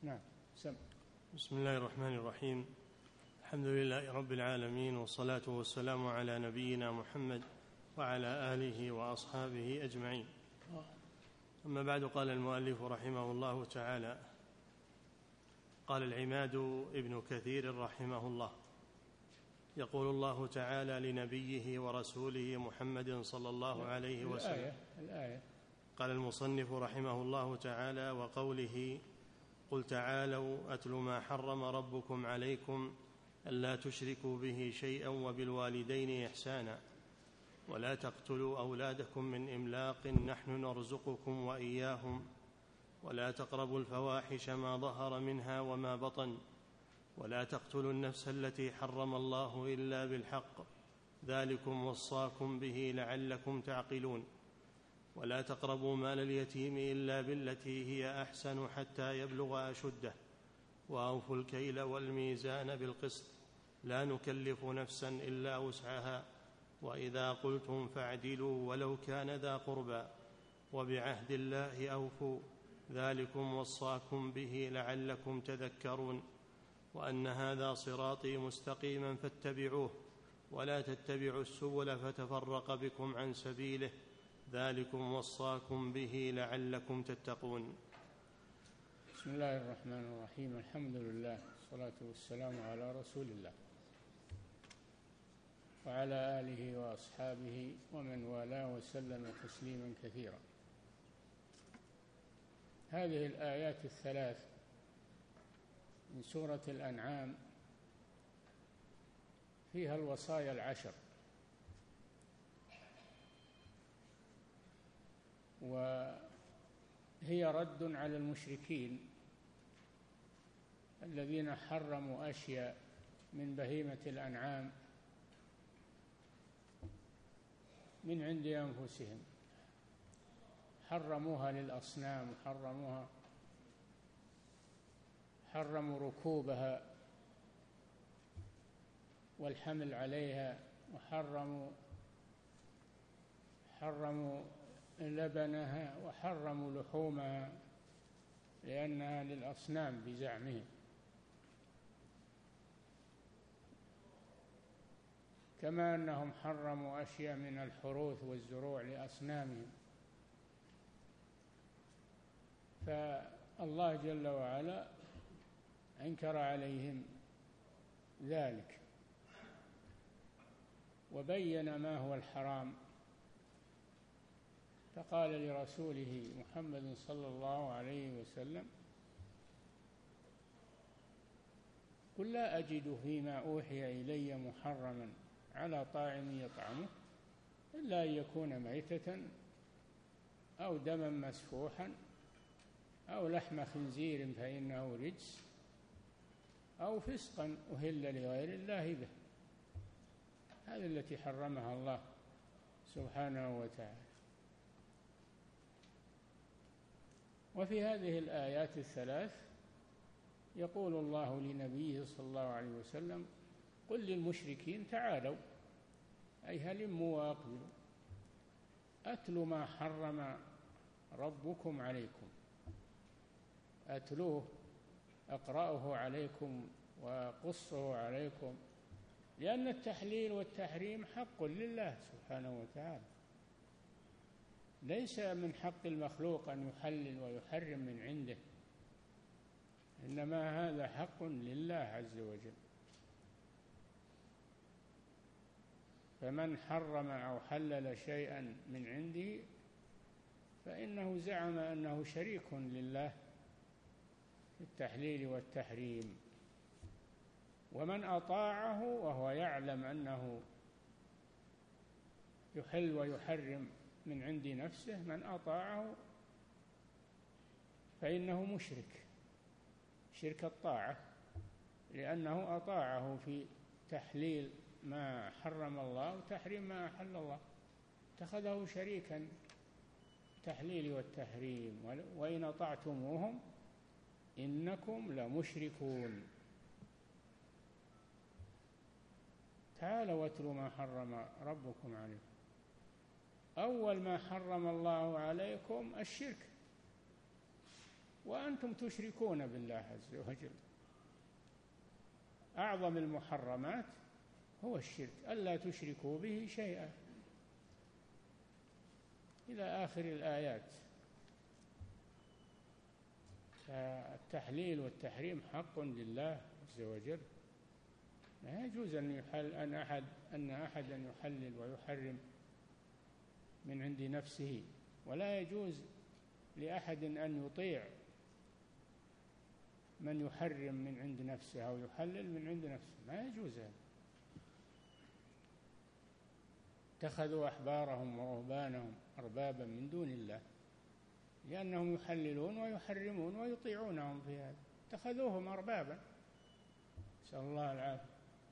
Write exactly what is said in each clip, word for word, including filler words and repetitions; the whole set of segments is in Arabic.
نعم. سم. بسم الله الرحمن الرحيم. الحمد لله رب العالمين، والصلاة والسلام على نبينا محمد وعلى آله وأصحابه أجمعين. أما بعد، قال المؤلف رحمه الله تعالى: قال العماد ابن كثير رحمه الله: يقول الله تعالى لنبيه ورسوله محمد صلى الله عليه وسلم. الآية الآية قال المصنف رحمه الله تعالى: وقوله: قل تعالوا أتل ما حرم ربكم عليكم ألا تشركوا به شيئا وبالوالدين إحسانا ولا تقتلوا أولادكم من إملاق نحن نرزقكم وإياهم ولا تقربوا الفواحش ما ظهر منها وما بطن ولا تقتلوا النفس التي حرم الله إلا بالحق ذلكم وصاكم به لعلكم تعقلون ولا تقربوا مال اليتيم إلا بالتي هي أحسن حتى يبلغ أشده وأوفوا الكيل والميزان بالقسط لا نكلف نفسا إلا وسعها وإذا قلتم فاعدلوا ولو كان ذا قربى وبعهد الله أوفوا ذلكم وصاكم به لعلكم تذكرون وأن هذا صراطي مستقيما فاتبعوه ولا تتبعوا السبل فتفرق بكم عن سبيله ذلكم وصاكم به لعلكم تتقون. بسم الله الرحمن الرحيم. الحمد لله والصلاة والسلام على رسول الله وعلى آله وأصحابه ومن والاه وسلم تسليما كثيرا. هذه الآيات الثلاث من سورة الأنعام فيها الوصايا العشر، وهي رد على المشركين الذين حرموا أشياء من بهيمة الأنعام من عند أنفسهم، حرموها للأصنام، حرموها حرموا ركوبها والحمل عليها، وحرموا حرموا لبنها، وحرموا لحومها لأنها للأصنام بزعمهم. كما أنهم حرموا أشياء من الحروث والزروع لأصنامهم. فالله جل وعلا أنكر عليهم ذلك وبين ما هو الحرام، فقال لرسوله محمد صلى الله عليه وسلم: قل لا أجد فيما أوحي إلي محرما على طاعم يطعمه إلا أن يكون ميتة أو دما مسفوحا أو لحم خنزير فإنه رجس أو فسقا أهل لغير الله به. هذه التي حرمها الله سبحانه وتعالى. وفي هذه الآيات الثلاث يقول الله لنبيه صلى الله عليه وسلم: قل للمشركين تعالوا، أي هلموا وأقبلوا، أتل ما حرم ربكم عليكم. أتلوه، أقرأه عليكم وقصه عليكم، لأن التحليل والتحريم حق لله سبحانه وتعالى، ليس من حق المخلوق أن يحلل ويحرم من عنده، إنما هذا حق لله عز وجل. فمن حرم أو حلل شيئا من عنده فإنه زعم أنه شريك لله في التحليل والتحريم. ومن أطاعه وهو يعلم أنه يحل ويحرم من عند نفسه، من أطاعه فإنه مشرك شرك الطاعة، لأنه أطاعه في تحليل ما حرم الله وتحريم ما أحل الله، اتخذه شريكا التحليل والتحريم. وإن أطعتموهم إنكم لمشركون. تعالوا واتلوا ما حرم ربكم عليكم. أول ما حرم الله عليكم الشرك، وأنتم تشركون بالله عز وجل. أعظم المحرمات هو الشرك، ألا تشركوا به شيئا إلى آخر الآيات. فالتحليل والتحريم حق لله عز وجل، لا يجوز أن يحل أن أحد أن أحدا يحلل ويحرم من عند نفسه، ولا يجوز لأحد أن يطيع من يحرم من عند نفسه أو يحلل من عند نفسه، ما يجوز هذا. اتخذوا أحبارهم ورهبانهم أربابا من دون الله لأنهم يحللون ويحرمون ويطيعونهم في هذا، اتخذوهم أربابا، نسأل الله العافية.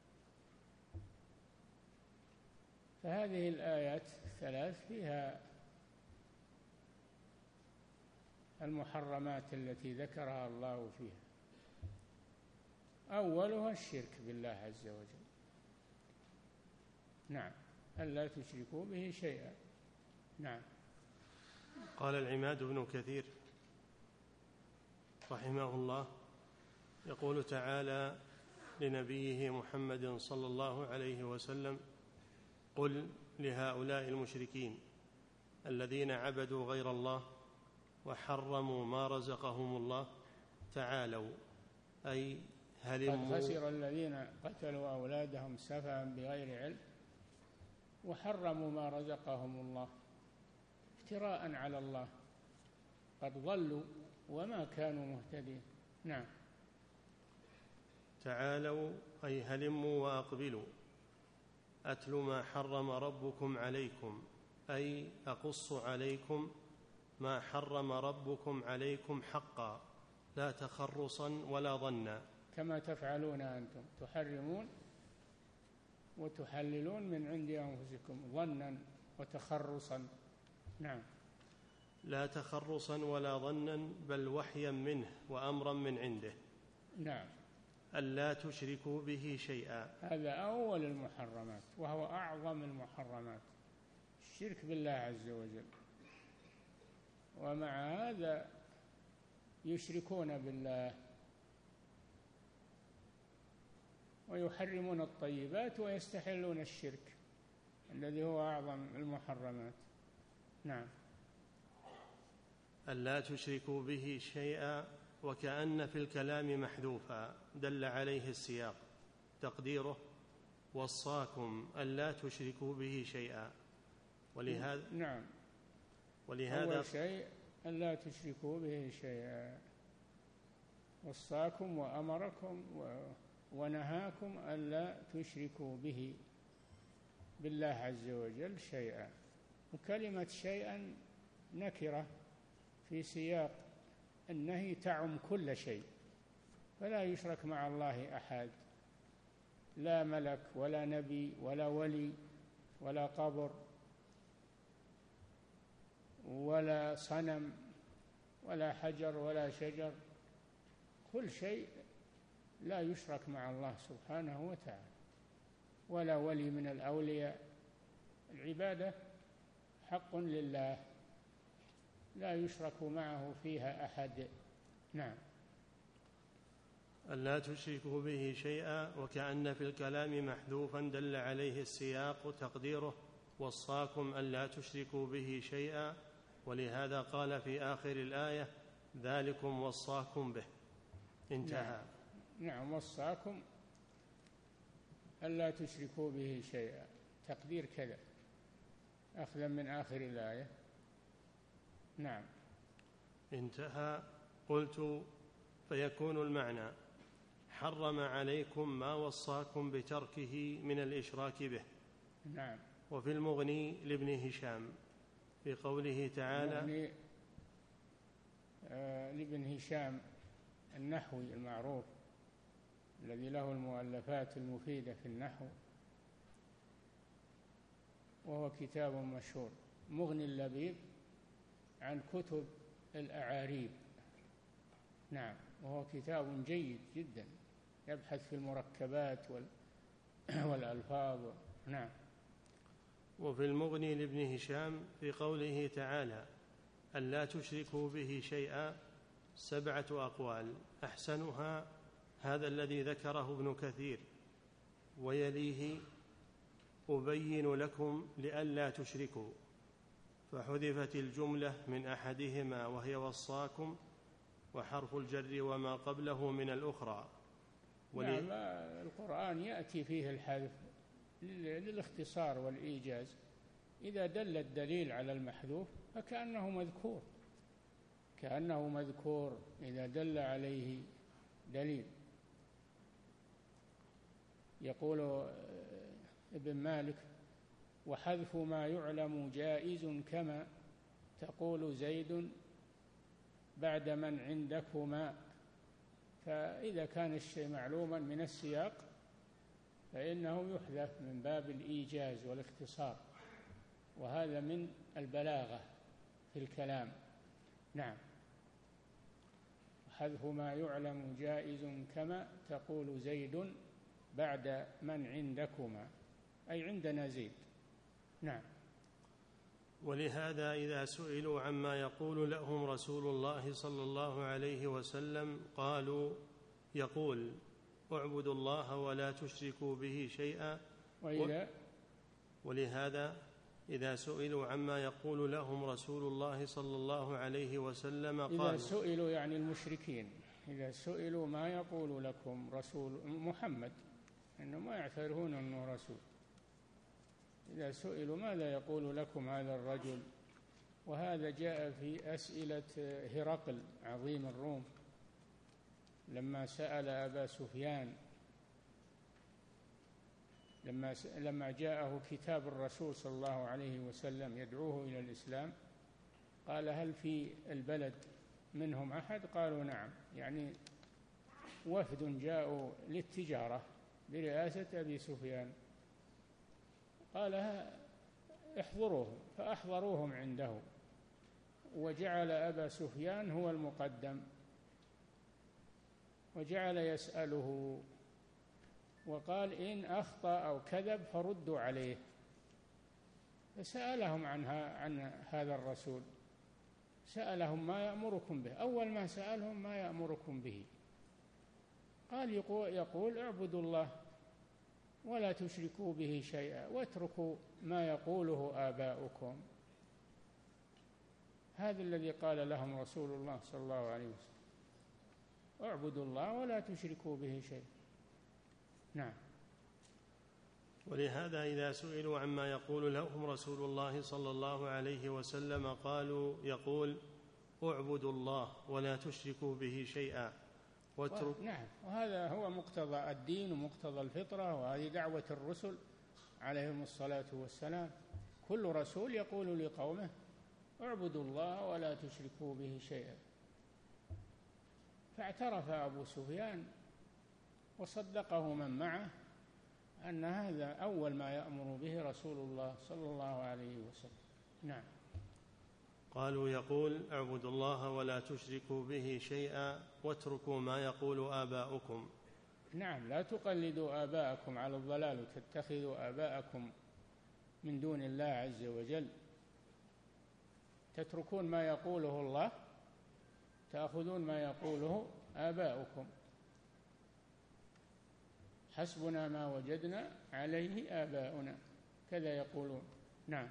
فهذه الآيات الثلاث فيها المحرمات التي ذكرها الله فيها. أولها الشرك بالله عز وجل، نعم، ألا تشركوا به شيئا. نعم. قال العماد بن كثير رحمه الله، يقول تعالى لنبيه محمد صلى الله عليه وسلم: قل لهؤلاء المشركين الذين عبدوا غير الله وحرموا ما رزقهم الله تعالوا، أي هلموا. قد خسر الذين قتلوا أولادهم سفها بغير علم وحرموا ما رزقهم الله افتراء على الله، قد ضلوا وما كانوا مهتدين. نعم. تعالوا أي هلموا وأقبلوا، أتل ما حرم ربكم عليكم، أي أقص عليكم ما حرم ربكم عليكم حقا، لا تخرصا ولا ظنا، كما تفعلون أنتم، تحرمون وتحللون من عند أنفسكم ظنا وتخرصا. نعم. لا تخرصا ولا ظنا، بل وحيا منه وأمرا من عنده. نعم. ألا تشركوا به شيئا، هذا أول المحرمات وهو أعظم المحرمات، الشرك بالله عز وجل. ومع هذا يشركون بالله ويحرمون الطيبات ويستحلون الشرك الذي هو أعظم المحرمات. نعم. ألا تشركوا به شيئا، وكأن في الكلام محذوفا دل عليه السياق، تقديره: وصاكم ألا تشركوا به شيئا. ولهذا نعم، ولهذا أول شيء ألا تشركوا به شيئا، وصاكم وأمركم ونهاكم ألا تشركوا به بالله عز وجل شيئا. وكلمة شيئا نكرة في سياق النهي تعم كل شيء، فلا يشرك مع الله أحد، لا ملك ولا نبي ولا ولي ولا قبر ولا صنم ولا حجر ولا شجر، كل شيء لا يشرك مع الله سبحانه وتعالى، ولا ولي من الأولياء. العبادة حق لله لا يشرك معه فيها أحد. نعم. ألا تشركوا به شيئا، وكأن في الكلام محذوفا دل عليه السياق، تقديره: وصاكم ألا تشركوا به شيئا. ولهذا قال في آخر الآية: ذلكم وصاكم به. انتهى. نعم. نعم، وصاكم ألا تشركوا به شيئا، تقدير كذا أخذا من آخر الآية. نعم. انتهى. قلت: فيكون المعنى: حرم عليكم ما وصاكم بتركه من الإشراك به. نعم. وفي المغني لابن هشام في قوله تعالى: المغني آه لابن هشام النحوي المعروف الذي له المؤلفات المفيدة في النحو، وهو كتاب مشهور، مغني اللبيب عن كتب الأعاريب. نعم، وهو كتاب جيد جدا، يبحث في المركبات والألفاظ. نعم. وفي المغني لابن هشام في قوله تعالى: ألا تشركوا به شيئا، سبعة أقوال، أحسنها هذا الذي ذكره ابن كثير، ويليه أبين لكم لئلا تشركوا، فحذفت الجملة من أحدهما وهي وصاكم، وحرف الجر وما قبله من الأخرى. ولي... نعم، القرآن يأتي فيه الحذف للاختصار والإيجاز. إذا دل الدليل على المحذوف فكأنه مذكور، كأنه مذكور إذا دل عليه دليل. يقول ابن مالك: وحذف ما يعلم جائز كما تقول زيد بعد من عندكما. فإذا كان الشيء معلوما من السياق فإنه يحذف من باب الإيجاز والاختصار، وهذا من البلاغة في الكلام. نعم، حذف ما يعلم جائز كما تقول زيد بعد من عندكما، أي عندنا زيد. نعم. ولهذا إذا سئلوا عما يقول لهم رسول الله صلى الله عليه وسلم قالوا يقول: اعبدوا الله ولا تشركوا به شيئا. وإذا ولهذا إذا سئلوا عما يقول لهم رسول الله صلى الله عليه وسلم قالوا، إذا سئلوا يعني المشركين، إذا سئلوا ما يقول لكم رسول محمد، إنهم ما يعترفون أنه رسول، إذا سئلوا ماذا يقول لكم هذا الرجل. وهذا جاء في أسئلة هرقل عظيم الروم لما سأل أبا سفيان، لما لما جاءه كتاب الرسول صلى الله عليه وسلم يدعوه إلى الإسلام، قال: هل في البلد منهم أحد؟ قالوا: نعم، يعني وفد جاءوا للتجارة برئاسة أبي سفيان. قال: احضروهم، فأحضروهم عنده، وجعل أبا سفيان هو المقدم، وجعل يسأله، وقال: إن أخطأ أو كذب فردوا عليه. فسألهم عنها عن هذا الرسول، سألهم: ما يأمركم به؟ أول ما سألهم: ما يأمركم به؟ قال: يقول اعبدوا الله ولا تشركوا به شيئا واتركوا ما يقوله آباؤكم. هذا الذي قال لهم رسول الله صلى الله عليه وسلم: اعبدوا الله ولا تشركوا به شيئا. نعم. ولهذا إذا سئلوا عما يقول لهم رسول الله صلى الله عليه وسلم قالوا يقول: اعبدوا الله ولا تشركوا به شيئا واترك. نعم، وهذا هو مقتضى الدين ومقتضى الفطرة، وهذه دعوة الرسل عليهم الصلاة والسلام. كل رسول يقول لقومه: اعبدوا الله ولا تشركوا به شيئا. فاعترف أبو سفيان وصدقه من معه أن هذا أول ما يأمر به رسول الله صلى الله عليه وسلم. نعم. قالوا يقول: اعبدوا الله ولا تشركوا به شيئا واتركوا ما يقول آباؤكم. نعم، لا تقلدوا آباءكم على الضلال وتتخذوا آباءكم من دون الله عز وجل. تتركون ما يقوله الله، تأخذون ما يقوله آباؤكم. حسبنا ما وجدنا عليه آباؤنا، كذا يقولون. نعم.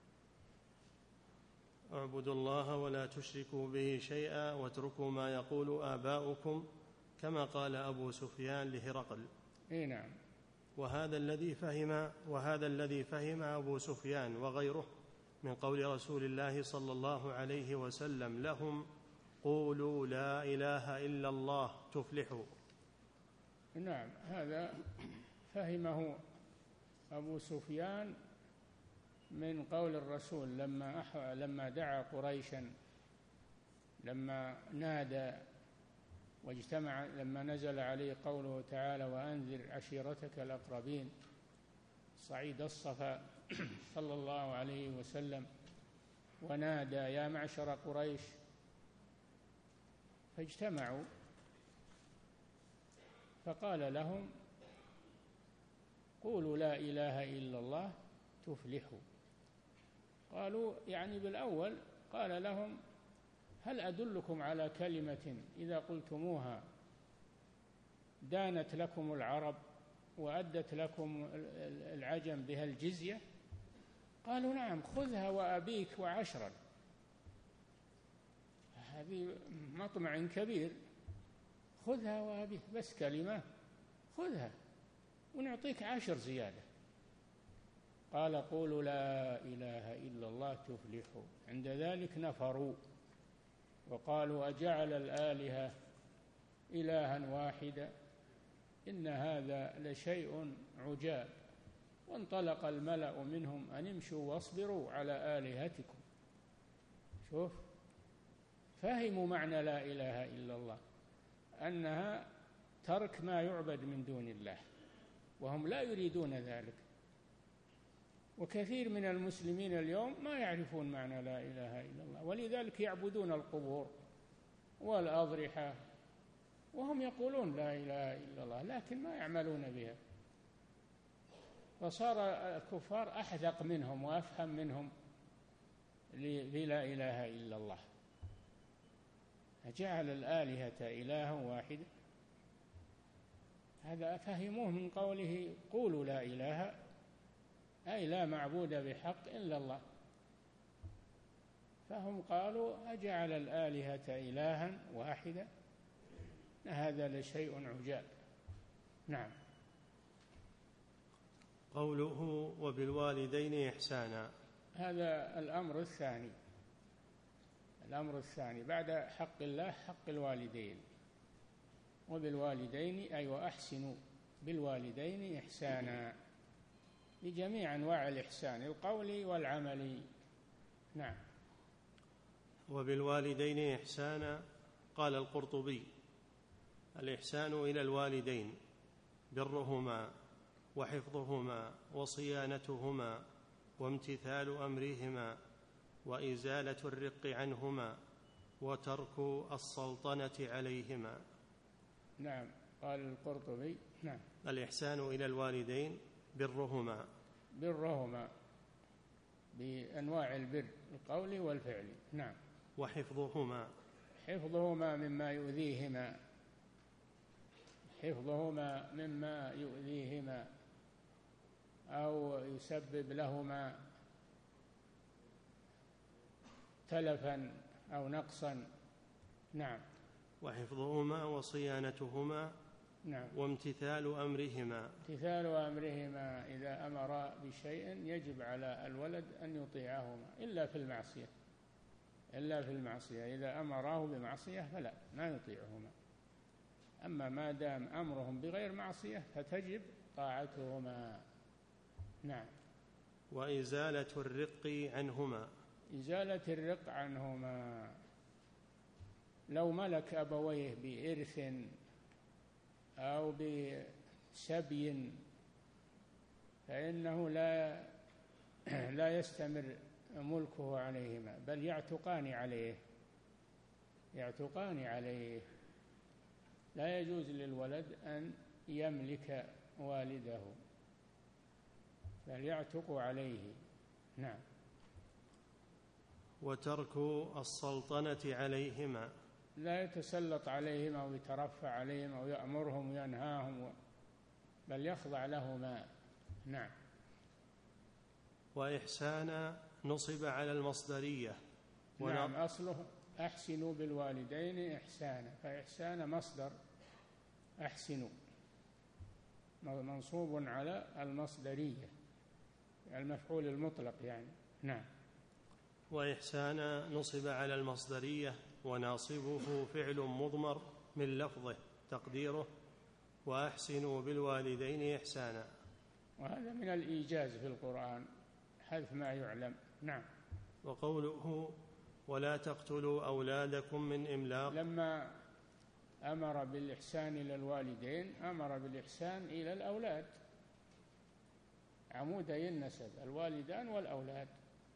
اعبدوا الله ولا تشركوا به شيئا واتركوا ما يقول آباؤكم، كما قال أبو سفيان لهرقل. إيه نعم. وهذا الذي فهم وهذا الذي فهم أبو سفيان وغيره من قول رسول الله صلى الله عليه وسلم لهم: قولوا لا إله إلا الله تفلحوا. نعم، هذا فهمه أبو سفيان من قول الرسول لما أح... لما دعا قريشا، لما نادى واجتمع، لما نزل عليه قوله تعالى: وأنذر عشيرتك الأقربين، صعيد الصفا صلى الله عليه وسلم، ونادى: يا معشر قريش، فاجتمعوا، فقال لهم: قولوا لا إله إلا الله تفلحوا. قالوا يعني بالأول قال لهم: هل أدلكم على كلمة إذا قلتموها دانت لكم العرب وأدت لكم العجم بها الجزية؟ قالوا نعم، خذها وأبيك وعشرا. هذه مطمع كبير، خذها وأبيك، بس كلمة خذها ونعطيك عشر زيادة. قال قولوا لا إله إلا الله تفلحوا. عند ذلك نفروا وقالوا أجعل الآلهة إلها واحدا إن هذا لشيء عجاب. وانطلق الملأ منهم أن امشوا واصبروا على آلهتكم. شوف، فهموا معنى لا إله إلا الله، أنها ترك ما يعبد من دون الله، وهم لا يريدون ذلك. وكثير من المسلمين اليوم ما يعرفون معنى لا إله إلا الله، ولذلك يعبدون القبور والأضرحة وهم يقولون لا إله إلا الله لكن ما يعملون بها. فصار الكفار أحذق منهم وأفهم منهم بلا إله إلا الله. جعل الآلهة إلها واحدا، هذا فهموه من قوله قولوا لا إله، أي لا معبود بحق إلا الله. فهم قالوا أجعل الآلهة إلها واحدا هذا لشيء عجاب. نعم. قوله وبالوالدين إحسانا، هذا الأمر الثاني. الأمر الثاني بعد حق الله حق الوالدين. وبالوالدين أي وأحسنوا بالوالدين إحسانا، بجميع أنواع الإحسان القولي والعملي. نعم. وبالوالدين إحسانا، قال القرطبي: الإحسان إلى الوالدين برهما وحفظهما وصيانتهما وامتثال أمرهما وإزالة الرق عنهما وترك السلطنة عليهما. نعم. قال القرطبي: نعم، الإحسان إلى الوالدين برهما، برهما بأنواع البر القولي والفعلي. نعم. وحفظهما، حفظهما مما يؤذيهما، حفظهما مما يؤذيهما أو يسبب لهما تلفا أو نقصا. نعم. وحفظهما وصيانتهما. نعم. وامتثال أمرهما، امتثال أمرهما، إذا أمر بشيء يجب على الولد أن يطيعهما إلا في المعصية، إلا في المعصية. إذا أمراه بمعصية فلا، ما يطيعهما. أما ما دام أمرهم بغير معصية فتجب طاعتهما. نعم. وإزالة الرق عنهما، إزالة الرق عنهما. لو ملك أبويه بإرث أو بسبي فإنه لا لا يستمر ملكه عليهما، بل يعتقان عليه، يعتقان عليه. لا يجوز للولد أن يملك والده، بل يعتق عليه. نعم. وترك السلطنة عليهما، لا يتسلط عليهم أو يترفع عليهم أو يأمرهم وينهاهم، بل يخضع لهما. نعم. وإحسانا نصب على المصدرية. نعم. أصله أحسنوا بالوالدين إحسانا، فإحسان مصدر أحسنوا منصوب على المصدرية المفعول المطلق يعني. نعم. وإحسانا نصب على المصدرية وناصبه فعل مضمر من لفظه تقديره وأحسنوا بالوالدين إحسانا. وهذا من الإيجاز في القرآن، حذف ما يعلم. نعم. وقوله ولا تقتلوا أولادكم من إملاق، لما أمر بالإحسان إلى الوالدين أمر بالإحسان إلى الأولاد، عمودي النسب الوالدان والأولاد.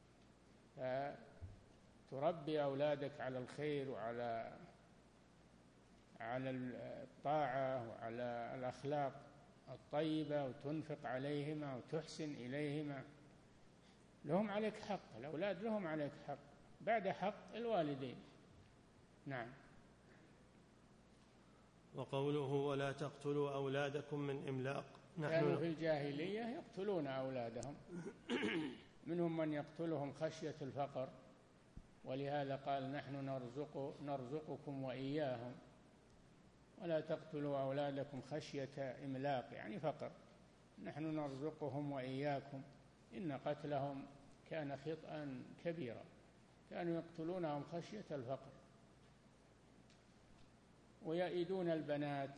فتربي أولادك على الخير وعلى على الطاعة وعلى الأخلاق الطيبة، وتنفق عليهما وتحسن إليهما. لهم عليك حق، الأولاد لهم عليك حق بعد حق الوالدين. نعم. وقوله ولا تقتلوا أولادكم من إملاق، كانوا في الجاهلية يقتلون أولادهم منهم من يقتلهم خشية الفقر، ولهذا قال نحن نرزق نرزقكم وإياهم، ولا تقتلوا أولادكم خشية إملاق يعني فقر، نحن نرزقهم وإياكم، إن قتلهم كان خطأ كبيرا، كانوا يقتلونهم خشية الفقر. ويئدون البنات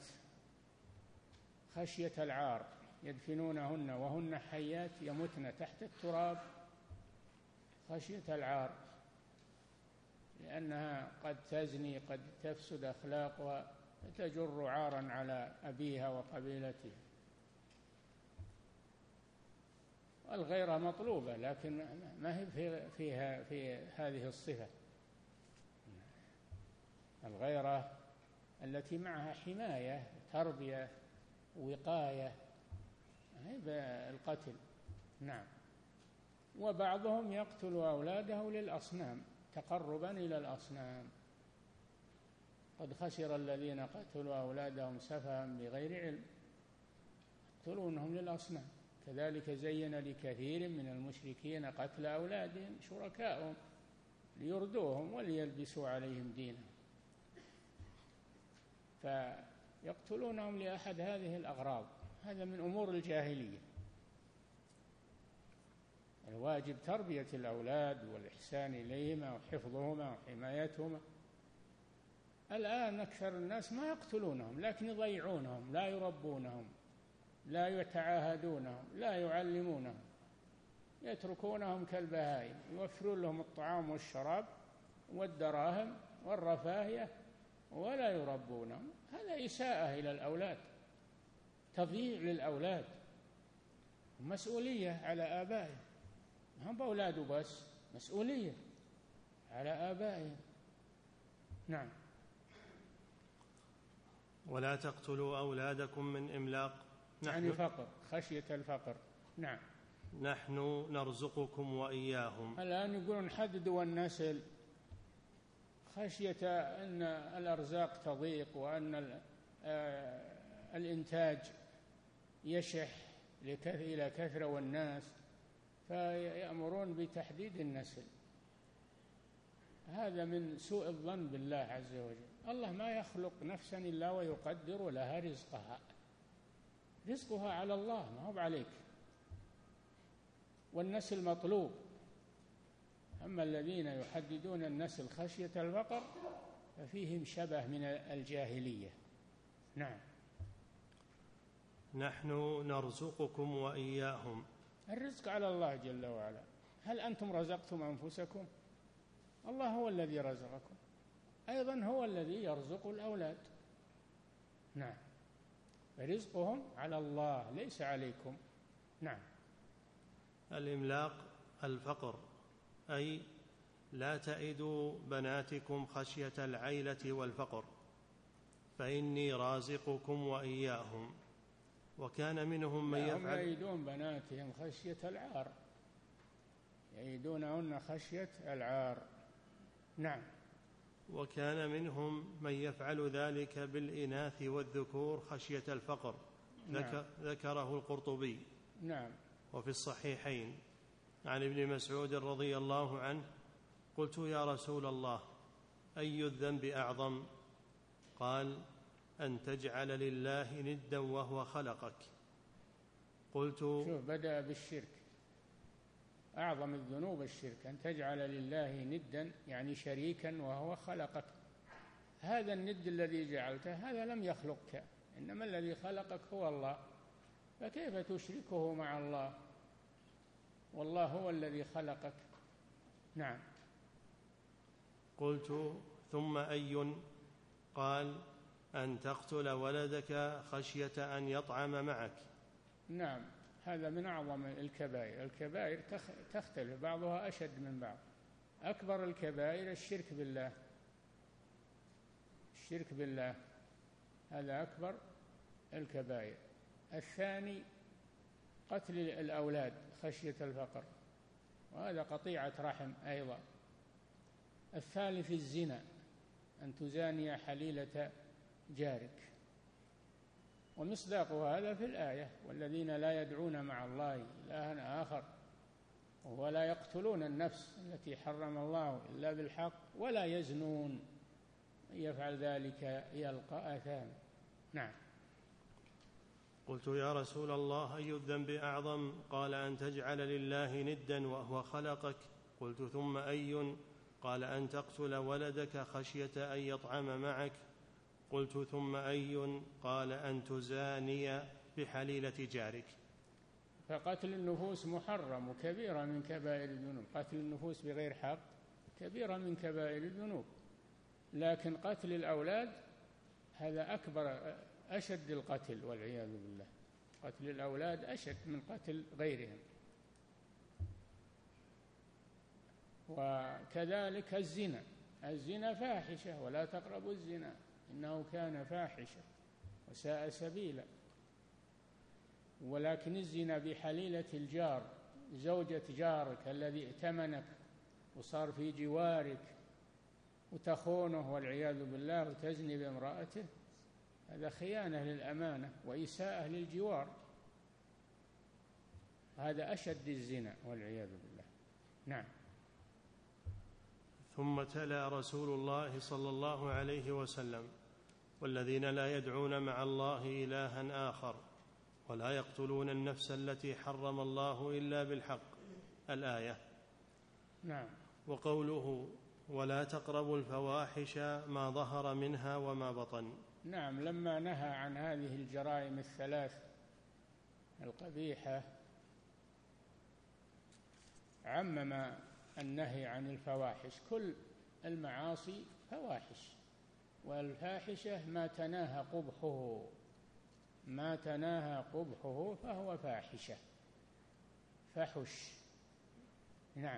خشية العار، يدفنونهن وهن حيات يمتن تحت التراب خشية العار، لأنها قد تزني، قد تفسد أخلاقها، فتجر عارا على أبيها وقبيلته. الغيرة مطلوبة لكن ما هي فيها في هذه الصفة، الغيرة التي معها حماية تربية وقاية، هي القتل. نعم. وبعضهم يقتل أولاده للأصنام تقربا إلى الأصنام، قد خسر الذين قتلوا أولادهم سفها بغير علم يقتلونهم للأصنام، كذلك زين لكثير من المشركين قتل أولادهم شركاءهم ليردوهم وليلبسوا عليهم دينهم، فيقتلونهم لأحد هذه الأغراض. هذا من أمور الجاهلية. الواجب تربية الأولاد والإحسان إليهما وحفظهما وحمايتهما. الآن أكثر الناس ما يقتلونهم لكن يضيعونهم، لا يربونهم، لا يتعاهدونهم، لا يعلمونهم، يتركونهم كالبهائم، يوفرون لهم الطعام والشراب والدراهم والرفاهية ولا يربونهم. هذا إساءة إلى الأولاد، تضييع للأولاد، مسؤولية على آبائهم، هم بأولاده بس، مسؤولية على آبائهم. نعم. ولا تقتلوا أولادكم من إملاق، يعني فقر، خشية الفقر. نعم. نحن نرزقكم وإياهم. الآن يقولون حددوا النسل خشية أن الأرزاق تضيق وأن الإنتاج يشح إلى كثرة والناس، فيأمرون بتحديد النسل. هذا من سوء الظن بالله عز وجل. الله ما يخلق نفسا إلا ويقدر لها رزقها، رزقها على الله ما هو عليك، والنسل مطلوب. أما الذين يحددون النسل خشية الفقر ففيهم شبه من الجاهلية. نعم. نحن نرزقكم وإياهم. الرزق على الله جل وعلا. هل أنتم رزقتم أنفسكم؟ الله هو الذي رزقكم، أيضا هو الذي يرزق الأولاد. نعم. فرزقهم على الله ليس عليكم. نعم. الإملاق الفقر، أي لا تئدوا بناتكم خشية العيلة والفقر، فإني رازقكم وإياهم. وكان منهم من يفعل، هم يئدون بناتهم خشية العار، يئدونهن خشية العار. نعم. وكان منهم من يفعل ذلك بالإناث والذكور خشية الفقر. نعم. ذكره القرطبي. نعم. وفي الصحيحين عن ابن مسعود رضي الله عنه قلت يا رسول الله أي الذنب أعظم؟ قال أن تجعل لله ندا وهو خلقك. قلت شوف، بدأ بالشرك، أعظم الذنوب الشرك، أن تجعل لله ندا يعني شريكا وهو خلقك. هذا الند الذي جعلته هذا لم يخلقك، إنما الذي خلقك هو الله، فكيف تشركه مع الله والله هو الذي خلقك؟ نعم. قلت ثم أي؟ قال أن تقتل ولدك خشية أن يطعم معك. نعم. هذا من أعظم الكبائر. الكبائر تختلف، بعضها أشد من بعض. أكبر الكبائر الشرك بالله، الشرك بالله هذا أكبر الكبائر. الثاني قتل الأولاد خشية الفقر، وهذا قطيعة رحم أيضا. الثالث الزنا، أن تزاني حليلة جارك. ومصداق هذا في الآية: والذين لا يدعون مع الله إلها آخر ولا يقتلون النفس التي حرم الله إلا بالحق ولا يزنون، من يفعل ذلك يلقى آثاما. نعم. قلت: يا رسول الله، أي الذنب أعظم؟ قال: أن تجعل لله ندا وهو خلقك. قلت: ثم أي؟ قال: أن تقتل ولدك خشية أن يطعم معك. قلت: ثم أي؟ قال: أن تزاني بحليلة جارك. فقتل النفوس محرم وكبيرة من كبائر الذنوب. قتل النفوس بغير حق كبيرة من كبائر الذنوب، لكن قتل الأولاد هذا أكبر أشد القتل والعياذ بالله. قتل الأولاد أشد من قتل غيرهم. وكذلك الزنا، الزنا فاحشة، ولا تقربوا الزنا إنه كان فاحشة وساء سبيلا. ولكن الزنا بحليلة الجار، زوجة جارك الذي ائتمنك وصار في جوارك وتخونه والعياذ بالله وتزني بامرأته، هذا خيانة للأمانة وإساءة للجوار، هذا أشد الزنا والعياذ بالله. نعم. ثم تلا رسول الله صلى الله عليه وسلم: والذين لا يدعون مع الله إلها آخر ولا يقتلون النفس التي حرم الله إلا بالحق، الآية. نعم. وقوله: ولا تقربوا الفواحش ما ظهر منها وما بطن. نعم، لما نهى عن هذه الجرائم الثلاث القبيحة عمم النهي عن الفواحش. كل المعاصي فواحش، والفاحشة ما تناهى قبحه، ما تناهى قبحه فهو فاحشة، فحش. نعم.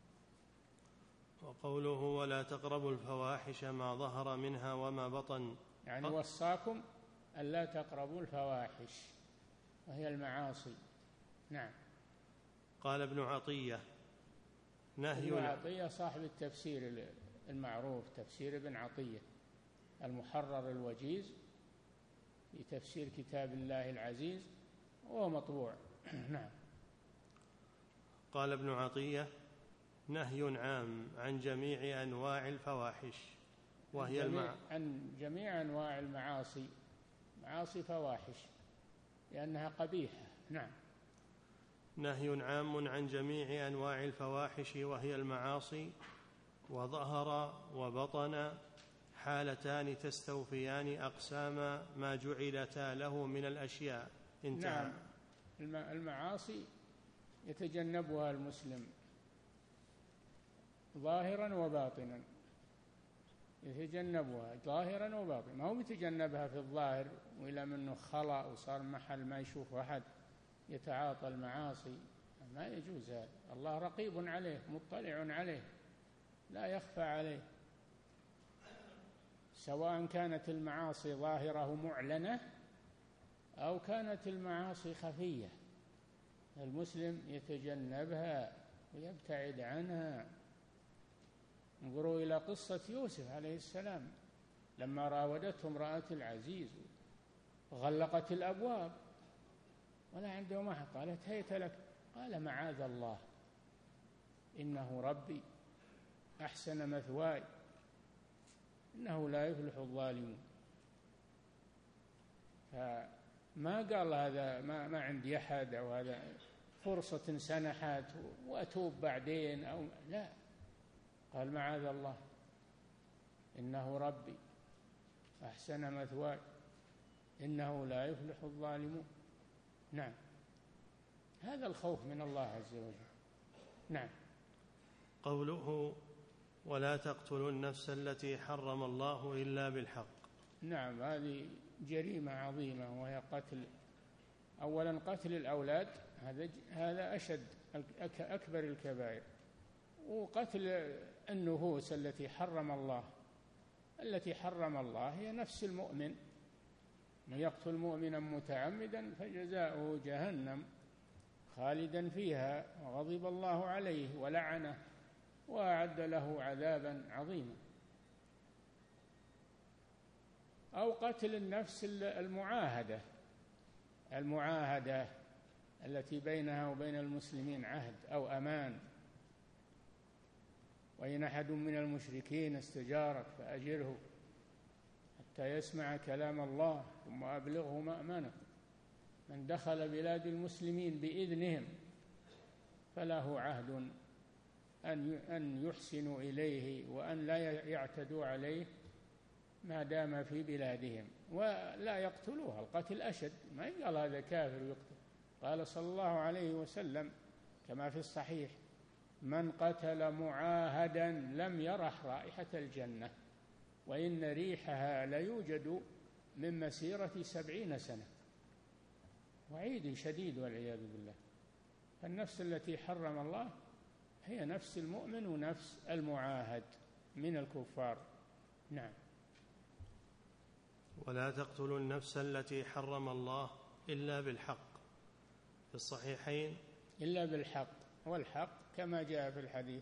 وقوله: ولا تقربوا الفواحش ما ظهر منها وما بطن، يعني وصاكم ألا تقربوا الفواحش وهي المعاصي. نعم. قال ابن عطية: نهي. ابن عطية صاحب التفسير المعروف، تفسير ابن عطية المحرر الوجيز في تفسير كتاب الله العزيز، وهو مطبوع. نعم. قال ابن عطية: نهي عام عن جميع أنواع الفواحش، وهي المع... عن جميع أنواع المعاصي، معاصي فواحش لأنها قبيحة. نعم. نهي عام عن جميع أنواع الفواحش وهي المعاصي، وظهر وبطن حالتان تستوفيان أقسام ما جعلتا له من الأشياء. انتهى. نعم. المعاصي يتجنبها المسلم ظاهرا وباطنا، يتجنبها ظاهرا وباطنا، ما هو يتجنبها في الظاهر وإلى منه خلأ وصار محل ما يشوف أحد يتعاطى المعاصي، ما يجوز هذا. الله رقيب عليه مطلع عليه لا يخفى عليه، سواء كانت المعاصي ظاهرة معلنة أو كانت المعاصي خفية، المسلم يتجنبها ويبتعد عنها. انظروا إلى قصة يوسف عليه السلام لما راودته امرأة العزيز غلقت الأبواب ولا عندهم أحد، قالت هيت لك، قال معاذ الله إنه ربي أحسن مثواي إنه لا يفلح الظالمون. فما قال هذا ما, ما عندي أحد أو هذا فرصة سنحت وأتوب بعدين أو لا، قال معاذ الله إنه ربي أحسن مثواي إنه لا يفلح الظالمون. نعم. هذا الخوف من الله عز وجل. نعم. قوله: ولا تقتلوا النفس التي حرم الله إلا بالحق. نعم، هذه جريمة عظيمة، وهي قتل، أولا قتل الأولاد، هذا هذا أشد أكبر الكبائر، وقتل النفوس التي حرم الله، التي حرم الله هي نفس المؤمن، من يقتل مؤمنا متعمدا فجزاؤه جهنم خالدا فيها وغضب الله عليه ولعنه وأعد له عذابا عظيما. أو قتل النفس المعاهدة المعاهدة التي بينها وبين المسلمين عهد أو أمان. وإن أحد من المشركين استجارك فأجره حتى يسمع كلام الله ثم أبلغه مأمنه. من دخل بلاد المسلمين بإذنهم فله عهد أن يحسنوا إليه وأن لا يعتدوا عليه ما دام في بلادهم، ولا يقتلوها. القتل أشد، ما يقال هذا كافر يقتل. قال صلى الله عليه وسلم كما في الصحيح: من قتل معاهدا لم يرح رائحة الجنة وإن ريحها ليوجد من مسيرة سبعين سنة. وعيد شديد والعياذ بالله. فالنفس التي حرم الله هي نفس المؤمن ونفس المعاهد من الكفار. نعم. ولا تقتلوا النفس التي حرم الله إلا بالحق في الصحيحين. إلا بالحق، والحق كما جاء في الحديث: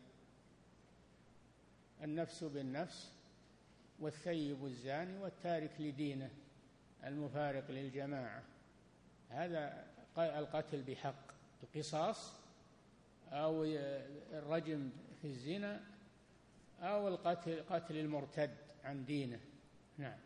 النفس بالنفس والثيب الزاني والتارك لدينه المفارق للجماعة. هذا القتل بحق، القصاص أو الرجم في الزنا أو القتل قتل المرتد عن دينه. نعم.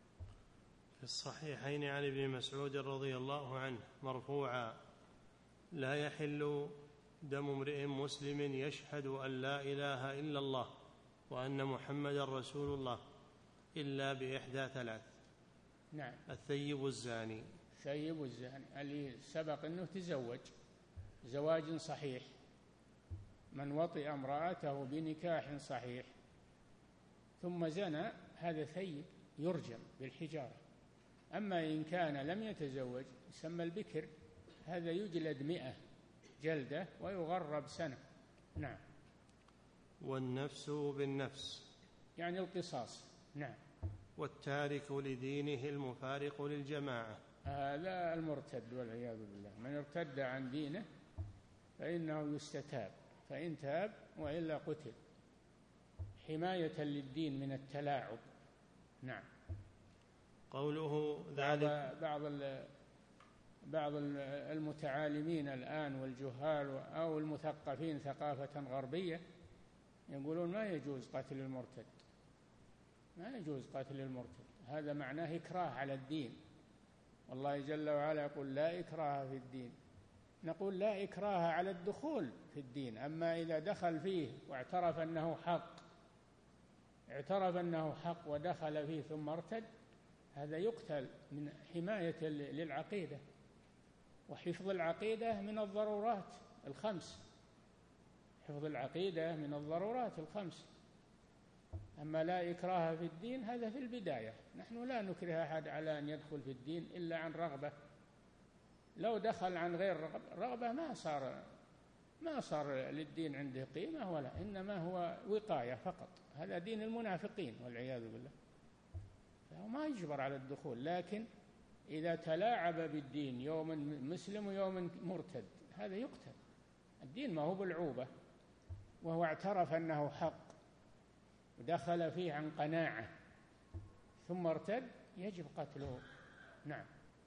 في الصحيحين عن ابن مسعود رضي الله عنه مرفوعا: لا يحل دم امرئ مسلم يشهد أن لا إله إلا الله وأن محمدا رسول الله إلا بإحدى ثلاث. نعم. الثيب الزاني. الثيب الزاني اللي سبق أنه تزوج زواج صحيح، من وطئ امرأته بنكاح صحيح ثم زنى هذا ثيب يرجم بالحجارة. أما إن كان لم يتزوج يسمى البكر، هذا يجلد مئة جلدة ويغرب سنة. نعم. والنفس بالنفس يعني القصاص. نعم. والتارك لدينه المفارق للجماعة. هذا المرتد والعياذ بالله. من ارتد عن دينه فإنه يستتاب، فإن تاب وإلا قتل حماية للدين من التلاعب. نعم. قوله ذلك بعض بعض المتعالمين الآن والجهال أو المثقفين ثقافة غربية يقولون ما يجوز قتل المرتد، ما يجوز قتل المرتد، هذا معناه إكراه على الدين. والله جل وعلا يقول: لا إكراه في الدين. نقول: لا إكراه على الدخول في الدين، أما إذا دخل فيه واعترف أنه حق اعترف أنه حق ودخل فيه ثم ارتد، هذا يقتل من حماية للعقيدة، وحفظ العقيدة من الضرورات الخمس. حفظ العقيدة من الضرورات الخمس. أما لا إكراه في الدين هذا في البداية، نحن لا نكره أحد على أن يدخل في الدين إلا عن رغبة. لو دخل عن غير رغبة ما صار ما صار للدين عنده قيمة، ولا إنما هو وقاية فقط. هذا دين المنافقين والعياذ بالله، فهو ما يجبر على الدخول. لكن إذا تلاعب بالدين يوم مسلم ويوم مرتد هذا يقتل. الدين ما هو بالعوبة، وهو اعترف أنه حق ودخل فيه عن قناعة ثم ارتد يجب قتله. نعم.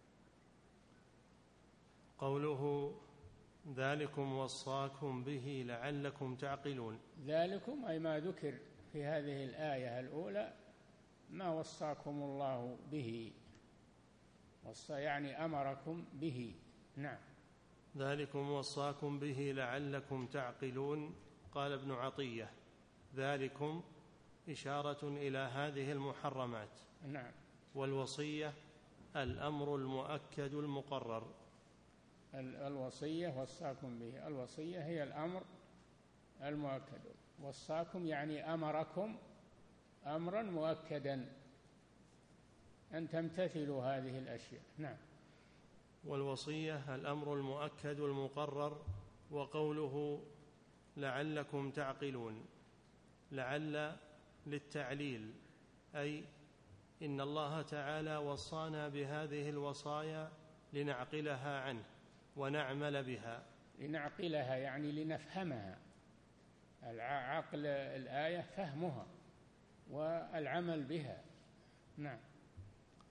قوله ذلكم وصاكم به لعلكم تعقلون. ذلكم أي ما ذكر في هذه الآية الأولى، ما وصاكم الله به، وصى يعني أمركم به. نعم. ذلكم وصاكم به لعلكم تعقلون. قال ابن عطية: ذلكم إشارة إلى هذه المحرمات. نعم. والوصية الأمر المؤكد المقرر. الوصية وصاكم به، الوصية هي الأمر المؤكد. وصاكم يعني أمركم أمرا مؤكدا أن تمتثلوا هذه الأشياء. نعم. والوصية الأمر المؤكد المقرر. وقوله لعلكم تعقلون، لعل للتعليل، أي إن الله تعالى وصانا بهذه الوصايا لنعقلها عنه ونعمل بها. لنعقلها يعني لنفهمها. العقل الآية فهمها والعمل بها. نعم.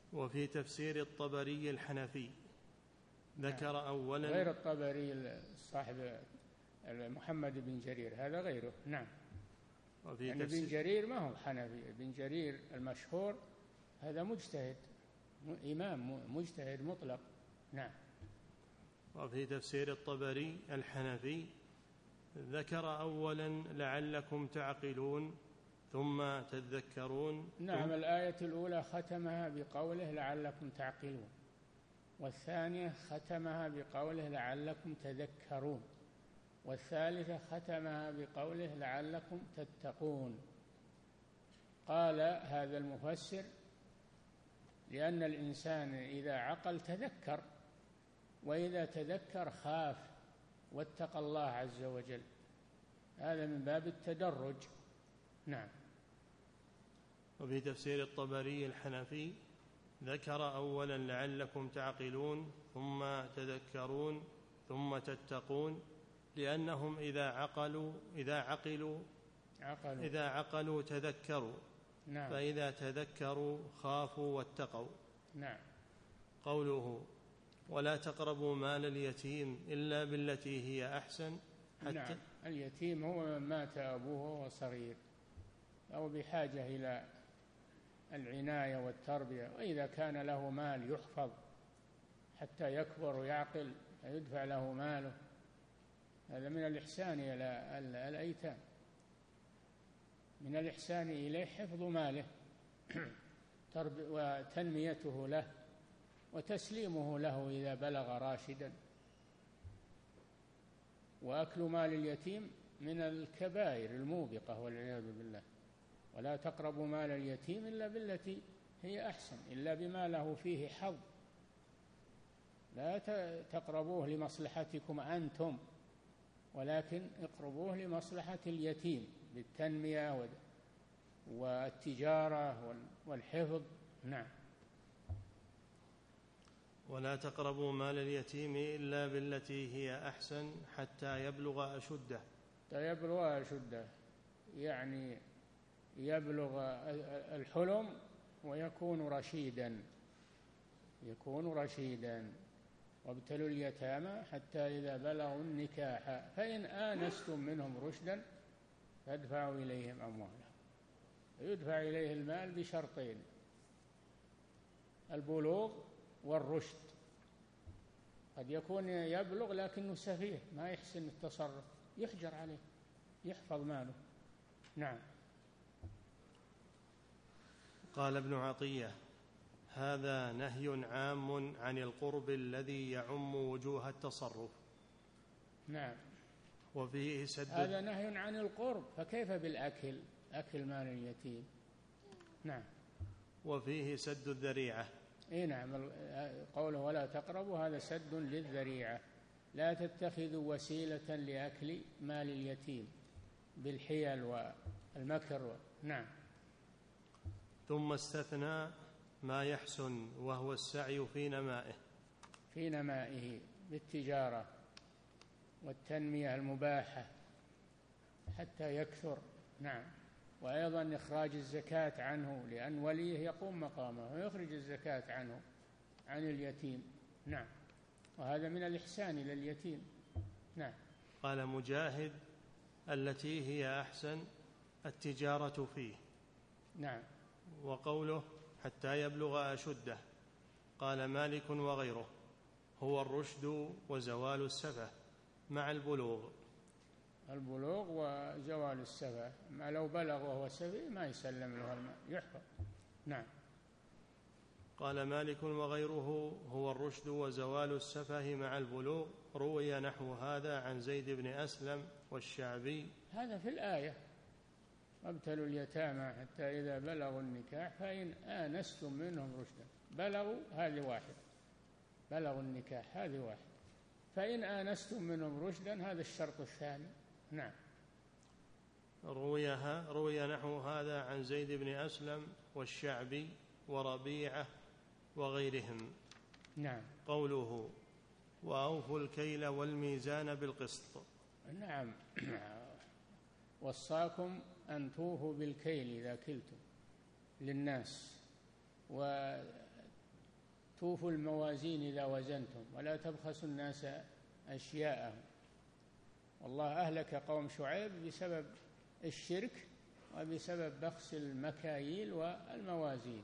وفي تفسير الطبري الحنفي ذكر نعم. أولا غير الطبري صاحب محمد بن جرير، هذا غيره. نعم. وفي يعني تفسير بن جرير ما هو حنفي، بن جرير المشهور هذا مجتهد، إمام مجتهد مطلق. نعم. وفي تفسير الطبري الحنفي ذكر أولا لعلكم تعقلون ثم تذكرون. نعم. الآية الأولى ختمها بقوله لعلكم تعقلون، والثانية ختمها بقوله لعلكم تذكرون، والثالثة ختمها بقوله لعلكم تتقون. قال هذا المفسر لأن الإنسان إذا عقل تذكر، وإذا تذكر خاف واتقى الله عز وجل، هذا من باب التدرج. نعم. وفي تفسير الطبري الحنفي ذكر أولا لعلكم تعقلون ثم تذكرون ثم تتقون، لأنهم إذا عقلوا إذا عقلوا عقلوا إذا عقلوا تذكروا. نعم. فإذا تذكروا خافوا واتقوا. نعم. قوله ولا تقربوا مال اليتيم إلا بالتي هي أحسن. حتى نعم. اليتيم هو من مات أبوه وهو صغير أو بحاجة إلى العناية والتربية، وإذا كان له مال يحفظ حتى يكبر ويعقل فيدفع له ماله، هذا من الإحسان إلى الأيتام، من الإحسان إليه حفظ ماله وتنميته له وتسليمه له إذا بلغ راشدا. وأكل مال اليتيم من الكبائر الموبقة والعياذ بالله. ولا تقربوا مال اليتيم إلا بالتي هي أحسن، إلا بما له فيه حظ، لا تقربوه لمصلحتكم أنتم، ولكن اقربوه لمصلحة اليتيم بالتنمية والتجارة والحفظ. نعم. ولا تقربوا مال اليتيم إلا بالتي هي أحسن حتى يبلغ أشده. حتى يبلغ أشده يعني يبلغ الحلم ويكون رشيدا، يكون رشيدا. وابتلوا اليتامى حتى إذا بلغوا النكاح فإن آنستم منهم رشدا فادفعوا إليهم أموالهم. يدفع إليه المال بشرطين: البلوغ والرشد. قد يكون يبلغ لكنه سفيه ما يحسن التصرف، يحجر عليه، يحفظ ماله. نعم. قال ابن عطية هذا نهي عام عن القرب الذي يعم وجوه التصرف. نعم. وفيه سد هذا نهي عن القرب، فكيف بالأكل، أكل مال اليتيم؟ نعم. وفيه سد الذريعة. اي نعم. قوله ولا تقربوا هذا سد للذريعة، لا تتخذوا وسيلة لأكل مال اليتيم بالحيل والمكر. نعم. ثم استثنى ما يحسن وهو السعي في نمائه في نمائه بالتجارة والتنمية المباحة حتى يكثر. نعم. وأيضا إخراج الزكاة عنه، لأن وليه يقوم مقامه ويخرج الزكاة عنه عن اليتيم. نعم. وهذا من الإحسان إلى اليتيم. نعم. قال مجاهد التي هي أحسن التجارة فيه. نعم. وقوله حتى يبلغ أشده قال مالك وغيره هو الرشد وزوال السفة مع البلوغ. البلوغ وزوال السفة، ما لو بلغ وهو سفيه ما يسلم له المال، يحفظ. نعم. قال مالك وغيره هو الرشد وزوال السفه مع البلوغ. روي نحو هذا عن زيد بن أسلم والشعبي. هذا في الآية وابتلوا اليتامى حتى إذا بلغوا النكاح فإن آنستم منهم رشدا. بلغوا هذه واحد، بلغوا النكاح هذه واحد، فإن آنستم منهم رشدا هذا الشرط الثاني. نعم. رويها روي نحو هذا عن زيد بن أسلم والشعبي وربيعة وغيرهم. نعم. قوله وأوفوا الكيل والميزان بالقسط. نعم. وصاكم أن توفوا بالكيل إذا كلتم للناس، توفوا الموازين إذا وزنتم ولا تبخسوا الناس أشياءهم. والله أهلك قوم شعيب بسبب الشرك وبسبب بخس المكاييل والموازين.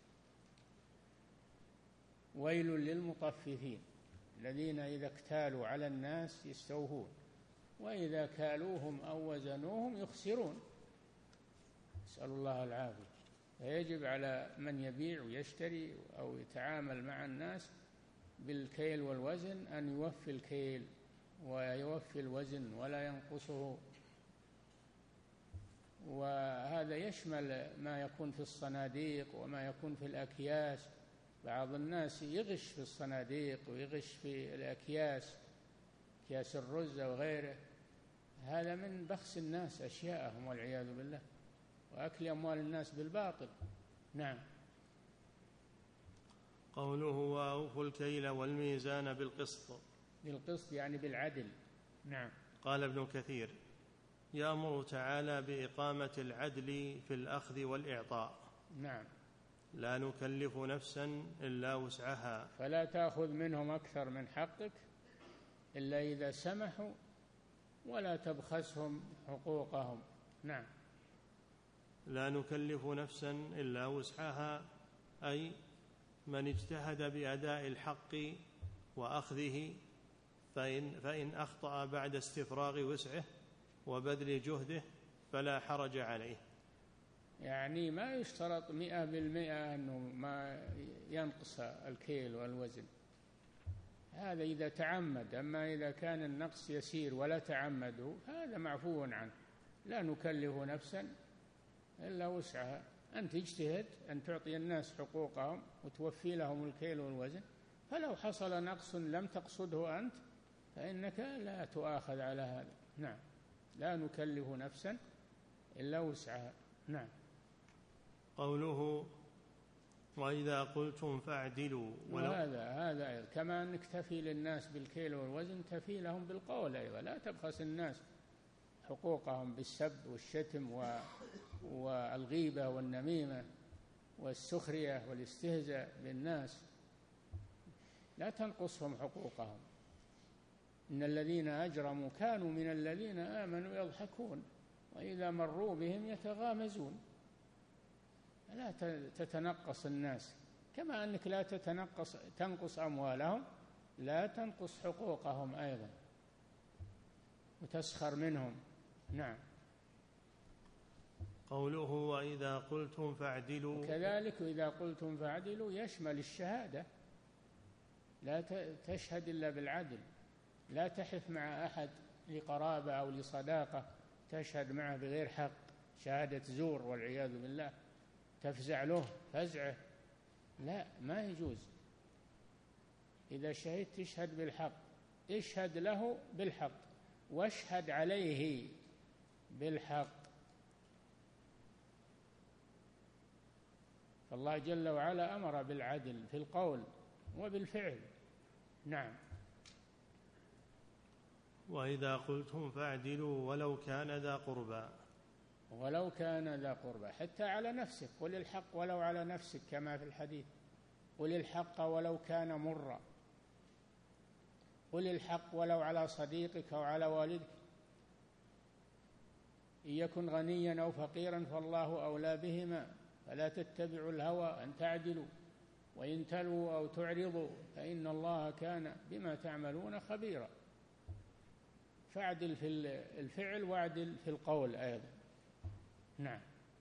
ويل للمطففين الذين إذا اكتالوا على الناس يستوفون وإذا كالوهم أو وزنوهم يخسرون، نسأل الله العافية. فيجب على من يبيع ويشتري أو يتعامل مع الناس بالكيل والوزن أن يوفي الكيل ويوفي الوزن ولا ينقصه. وهذا يشمل ما يكون في الصناديق وما يكون في الأكياس. بعض الناس يغش في الصناديق ويغش في الأكياس، أكياس الرز وغيره، هذا من بخس الناس أشياءهم والعياذ بالله وأكل أموال الناس بالباطل. نعم. قوله وأوفوا الكيل والميزان بالقسط. بالقسط يعني بالعدل. نعم. قال ابن كثير: يأمر تعالى بإقامة العدل في الأخذ والإعطاء. نعم. لا نكلف نفسا إلا وسعها، فلا تأخذ منهم أكثر من حقك إلا إذا سمحوا، ولا تبخسهم حقوقهم. نعم. لا نكلف نفسا إلا وسعها، أي من اجتهد بأداء الحق وأخذه فإن, فإن أخطأ بعد استفراغ وسعه وبذل جهده فلا حرج عليه. يعني ما يشترط مئة بالمئة أنه ما ينقص الكيل والوزن، هذا إذا تعمد. أما إذا كان النقص يسير ولا تعمده هذا معفو عنه. لا نكلف نفسا إلا وسعها، أن تجتهد أن تعطي الناس حقوقهم وتوفي لهم الكيل والوزن، فلو حصل نقص لم تقصده أنت فإنك لا تؤاخذ على هذا. نعم. لا نكلف نفسا إلا وسعها. نعم. قوله وإذا قلتم فاعدلوا. وهذا هذا كما أنك تفي للناس بالكيل والوزن تفي لهم بالقول أيضا. لا تبخس الناس حقوقهم بالسب والشتم والغيبة والنميمة والسخرية والاستهزاء بالناس، لا تنقصهم حقوقهم. إن الذين أجرموا كانوا من الذين آمنوا يضحكون وإذا مروا بهم يتغامزون. لا تتنقص الناس، كما أنك لا تتنقص تنقص أموالهم لا تنقص حقوقهم أيضا وتسخر منهم. نعم. قوله وإذا قلتم فاعدلوا. كذلك إذا قلتم فاعدلوا يشمل الشهادة، لا تشهد إلا بالعدل. لا تحف مع أحد لقرابة أو لصداقة تشهد معه بغير حق، شهادة زور والعياذ بالله، تفزع له فزعه، لا، ما يجوز. إذا شهدت تشهد بالحق، اشهد له بالحق واشهد عليه بالحق. فالله جل وعلا أمر بالعدل في القول وبالفعل. نعم. وإذا قلتم فاعدلوا ولو كان ذا قربى. ولو كان ذا قربى، حتى على نفسك، قل الحق ولو على نفسك كما في الحديث، قل الحق ولو كان مرا، قل الحق ولو على صديقك أو على والدك، إن يكن غنيا أو فقيرا فالله أولى بهما، فلا تتبعوا الهوى أن تعدلوا وإن تلووا أو تعرضوا فإن الله كان بما تعملون خبيرا. فاعدل في الفعل واعدل في القول أيضا. نعم.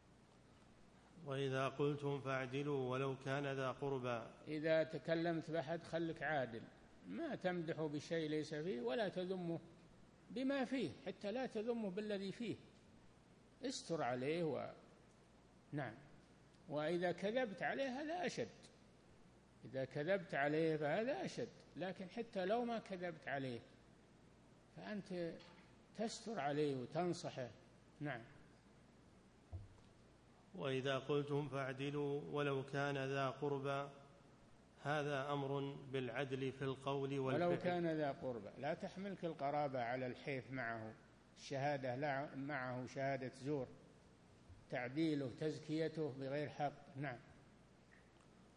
وإذا قلتم فاعدلوا ولو كان ذا قربى. إذا تكلمت بأحد خلك عادل، ما تمدحه بشيء ليس فيه ولا تذمه بما فيه، حتى لا تذمه بالذي فيه، استر عليه و... نعم. وإذا كذبت عليه هذا أشد، إذا كذبت عليه فهذا أشد، لكن حتى لو ما كذبت عليه فأنت تستر عليه وتنصحه. نعم. وإذا قلتم فاعدلوا ولو كان ذا قربى، هذا أمر بالعدل في القول والفعل. ولو كان ذا قربى، لا تحملك القرابة على الحيف معه، الشهادة لا معه شهادة زور، تعديله تزكيته بغير حق. نعم.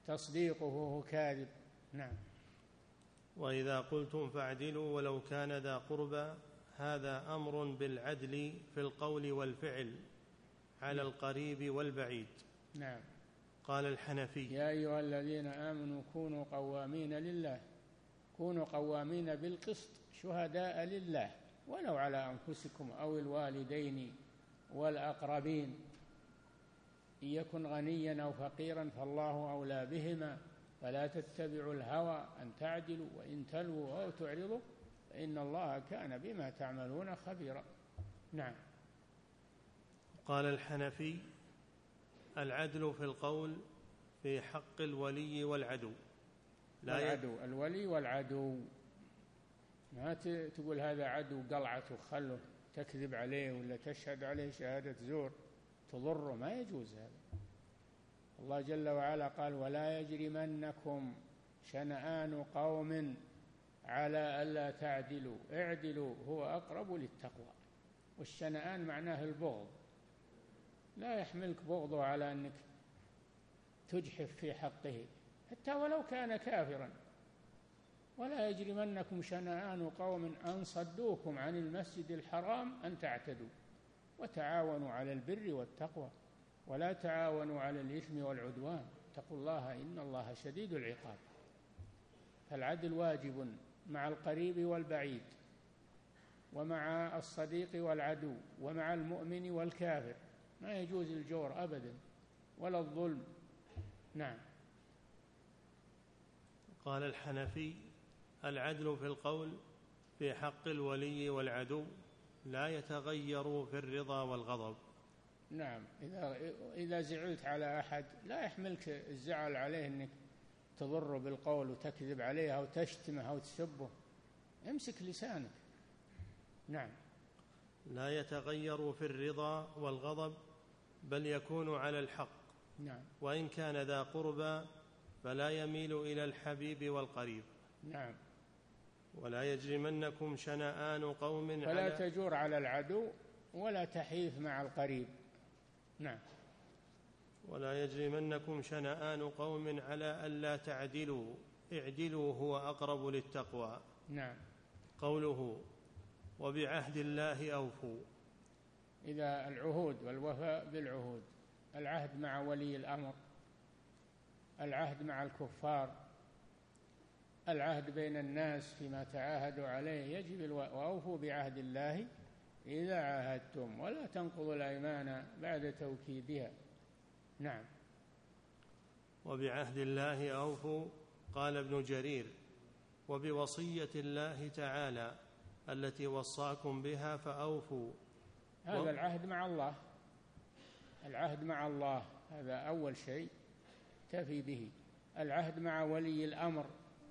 تصديقه كاذب. نعم. وإذا قلتم فاعدلوا ولو كان ذا قربى، هذا أمر بالعدل في القول والفعل على القريب والبعيد. نعم. قال الحنفي: يا أيها الذين آمنوا كونوا قوامين لله، كونوا قوامين بالقسط شهداء لله ولو على أنفسكم أو الوالدين والأقربين، إن يكن غنيا أو فقيرا فالله أولى بهما، فلا تتبعوا الهوى أن تعدلوا وإن تلووا أو تعرضوا فإن الله كان بما تعملون خبيرا. نعم. قال الحنفي: العدل في القول في حق الولي والعدو. لا العدو ي... الولي والعدو، ما تقول هذا عدو قلعته خله تكذب عليه ولا تشهد عليه شهادة زور تضره، ما يجوز هذا. الله جل وعلا قال: ولا يجرمنكم شنآن قوم على ألا تعدلوا اعدلوا هو أقرب للتقوى. والشنآن معناه البغض، لا يحملك بغضه على أنك تجحف في حقه حتى ولو كان كافرا. ولا يجرمنكم شنآن قوم أن صدوكم عن المسجد الحرام أن تعتدوا وتعاونوا على البر والتقوى ولا تعاونوا على الإثم والعدوان اتقوا الله إن الله شديد العقاب. فالعدل واجب مع القريب والبعيد ومع الصديق والعدو ومع المؤمن والكافر، ما يجوز الجور أبدا ولا الظلم. نعم. قال الحنفي: العدل في القول في حق الولي والعدو لا يتغير في الرضا والغضب. نعم. إذا إذا زعلت على أحد لا يحملك الزعل عليه أنك تضره بالقول وتكذب عليه أو تشتمه أو تسبه، امسك لسانك. نعم. لا يتغير في الرضا والغضب بل يكون على الحق. نعم. وإن كان ذا قربى فلا يميل إلى الحبيب والقريب. نعم. ولا يجرمنكم شنآن قوم فلا على تجور على العدو ولا تحيف مع القريب. نعم. ولا يجرمنكم شنآن قوم على ألا تعدلوا اعدلوا هو أقرب للتقوى. نعم. قوله: وبعهد الله أوفوا. إذا العهود والوفاء بالعهود، العهد مع ولي الأمر، العهد مع الكفار، العهد بين الناس فيما تعاهدوا عليه، يجب الو... وأوفوا بعهد الله إذا عاهدتم ولا تنقضوا الأيمان بعد توكيدها. نعم. وبعهد الله أوفوا. قال ابن جرير: وبوصية الله تعالى التي وصاكم بها فأوفوا. هذا و... العهد مع الله، العهد مع الله هذا أول شيء تفي به. العهد مع ولي الأمر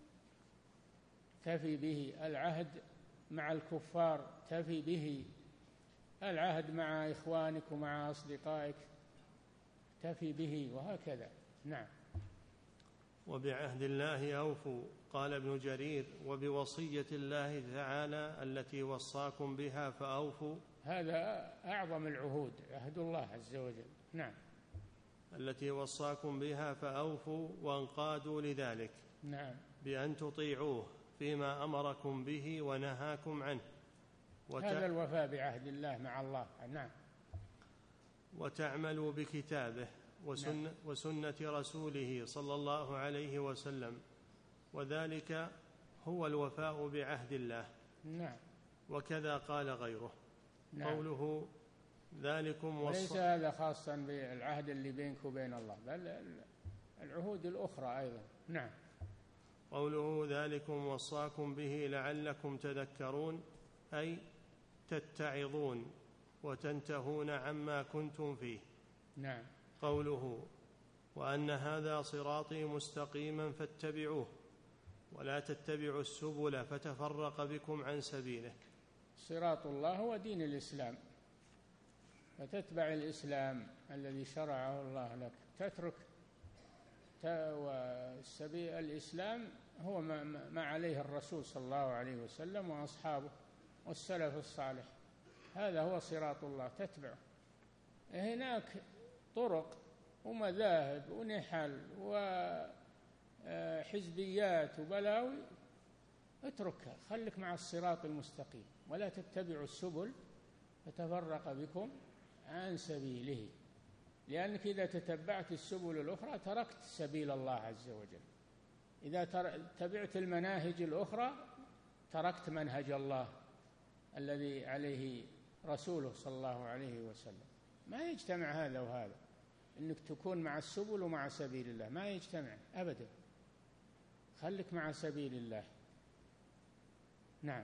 تفي به، العهد مع الكفار تفي به، العهد مع إخوانك ومع أصدقائك تفي به، وهكذا. نعم. وبعهد الله أوفوا. قال ابن جرير: وبوصية الله تعالى التي وصاكم بها فأوفوا. هذا أعظم العهود، عهد الله عز وجل. نعم. التي وصاكم بها فأوفوا وانقادوا لذلك. نعم. بأن تطيعوه فيما أمركم به ونهاكم عنه. وت... هذا الوفاء بعهد الله مع الله. نعم. وتعملوا بكتابه وسن... نعم. وسنة رسوله صلى الله عليه وسلم، وذلك هو الوفاء بعهد الله. نعم. وكذا قال غيره. نعم. قوله: ذلكم وص... وليس هذا خاصا بالعهد اللي بينك وبين الله، بل العهود الأخرى أيضا. نعم. قوله: ذلكم وصاكم به لعلكم تذكرون، أي تتعظون وتنتهون عما كنتم فيه. نعم. قوله: وأن هذا صراطي مستقيما فاتبعوه ولا تتبعوا السبل فتفرق بكم عن سبيله. صراط الله هو دين الإسلام، فتتبع الإسلام الذي شرعه الله لك، تترك وسبيل الإسلام هو ما عليه الرسول صلى الله عليه وسلم وأصحابه والسلف الصالح، هذا هو صراط الله تتبعه. هناك طرق ومذاهب ونحل حزبيات وبلاوي اتركها، خلك مع الصراط المستقيم، ولا تتبعوا السبل فتفرق بكم عن سبيله، لأنك إذا تتبعت السبل الأخرى تركت سبيل الله عز وجل. إذا تبعت المناهج الأخرى تركت منهج الله الذي عليه رسوله صلى الله عليه وسلم. ما يجتمع هذا وهذا، إنك تكون مع السبل ومع سبيل الله، ما يجتمع أبدا. خلك مع سبيل الله. نعم.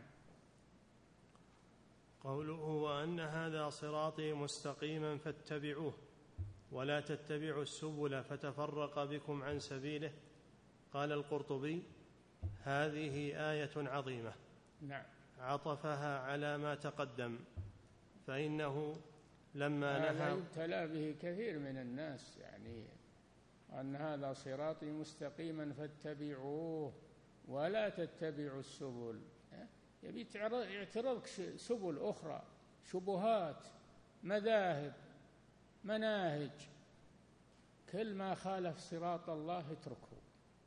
قوله وأن هذا صراطي مستقيما فاتبعوه ولا تتبعوا السبل فتفرق بكم عن سبيله. قال القرطبي: هذه آية عظيمة. نعم. عطفها على ما تقدم، فإنه لما نهى يبتلى به كثير من الناس، يعني أن هذا صراطي مستقيما فاتبعوه ولا تتبعوا السبل، يبي يعترضك سبل أخرى، شبهات، مذاهب، مناهج، كل ما خالف صراط الله اتركه،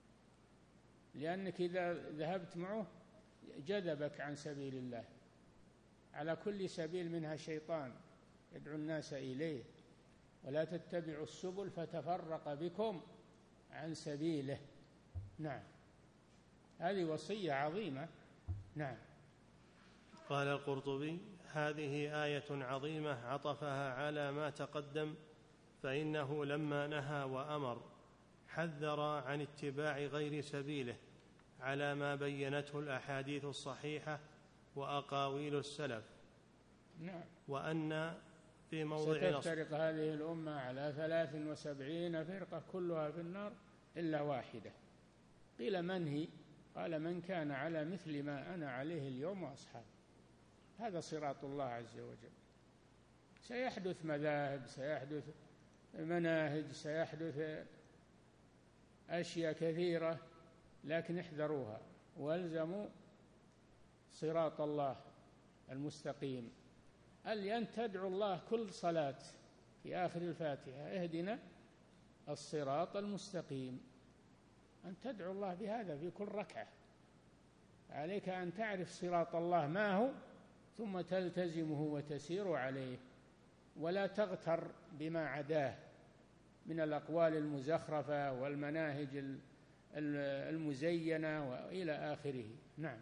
لأنك إذا ذهبت معه جذبك عن سبيل الله. على كل سبيل منها شيطان يدعو الناس إليه. ولا تتبعوا السبل فتفرق بكم عن سبيله. نعم، هذه وصية عظيمة. نعم. قال القرطبي: هذه آية عظيمة عطفها على ما تقدم، فإنه لما نهى وأمر حذر عن اتباع غير سبيله على ما بينته الأحاديث الصحيحة وأقاويل السلف. نعم. وأن في موضع ستفترق هذه الأمة على ثلاث وسبعين فرقة كلها في النار إلا واحدة. قيل من هي؟ قال: من كان على مثل ما أنا عليه اليوم وأصحابي. هذا صراط الله عز وجل. سيحدث مذاهب، سيحدث مناهج، سيحدث أشياء كثيرة، لكن احذروها والزموا صراط الله المستقيم. أن تدعو الله كل صلاة في آخر الفاتحة: اهدنا الصراط المستقيم. أن تدعو الله بهذا في كل ركعة. عليك أن تعرف صراط الله ما هو، ثم تلتزمه وتسير عليه، ولا تغتر بما عداه من الأقوال المزخرفة والمناهج المزينة وإلى آخره. نعم.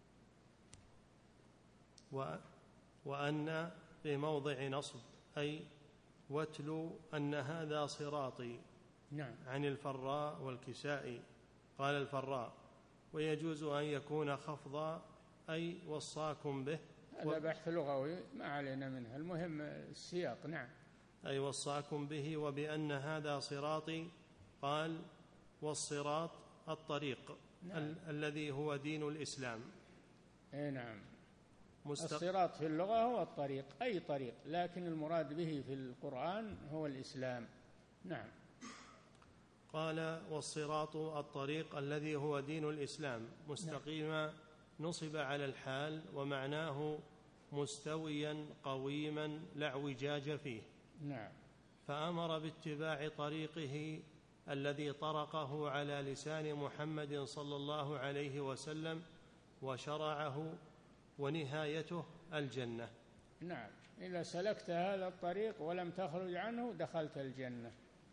وأن في موضع نصب أي واتلو أن هذا صراطي. نعم. عن الفراء والكسائي. قال الفراء: ويجوز أن يكون خفضا أي وصاكم به. هذا بحث لغوي ما علينا منه، المهم السياق. نعم. أي وصاكم به. وبأن هذا صراطي قال: والصراط الطريق. نعم. ال- الذي هو دين الإسلام. أي نعم. مستق... الصراط في اللغة هو الطريق، أي طريق، لكن المراد به في القرآن هو الإسلام. نعم. قال: والصراط الطريق الذي هو دين الإسلام مستقيما. نعم. نصب على الحال، ومعناه مستويا قويما لا اعوجاج فيه. نعم. فأمر باتباع طريقه الذي طرقه على لسان محمد صلى الله عليه وسلم وشرعه، ونهايته الجنة. نعم. إذا سلكت هذا الطريق ولم تخرج عنه دخلت الجنة.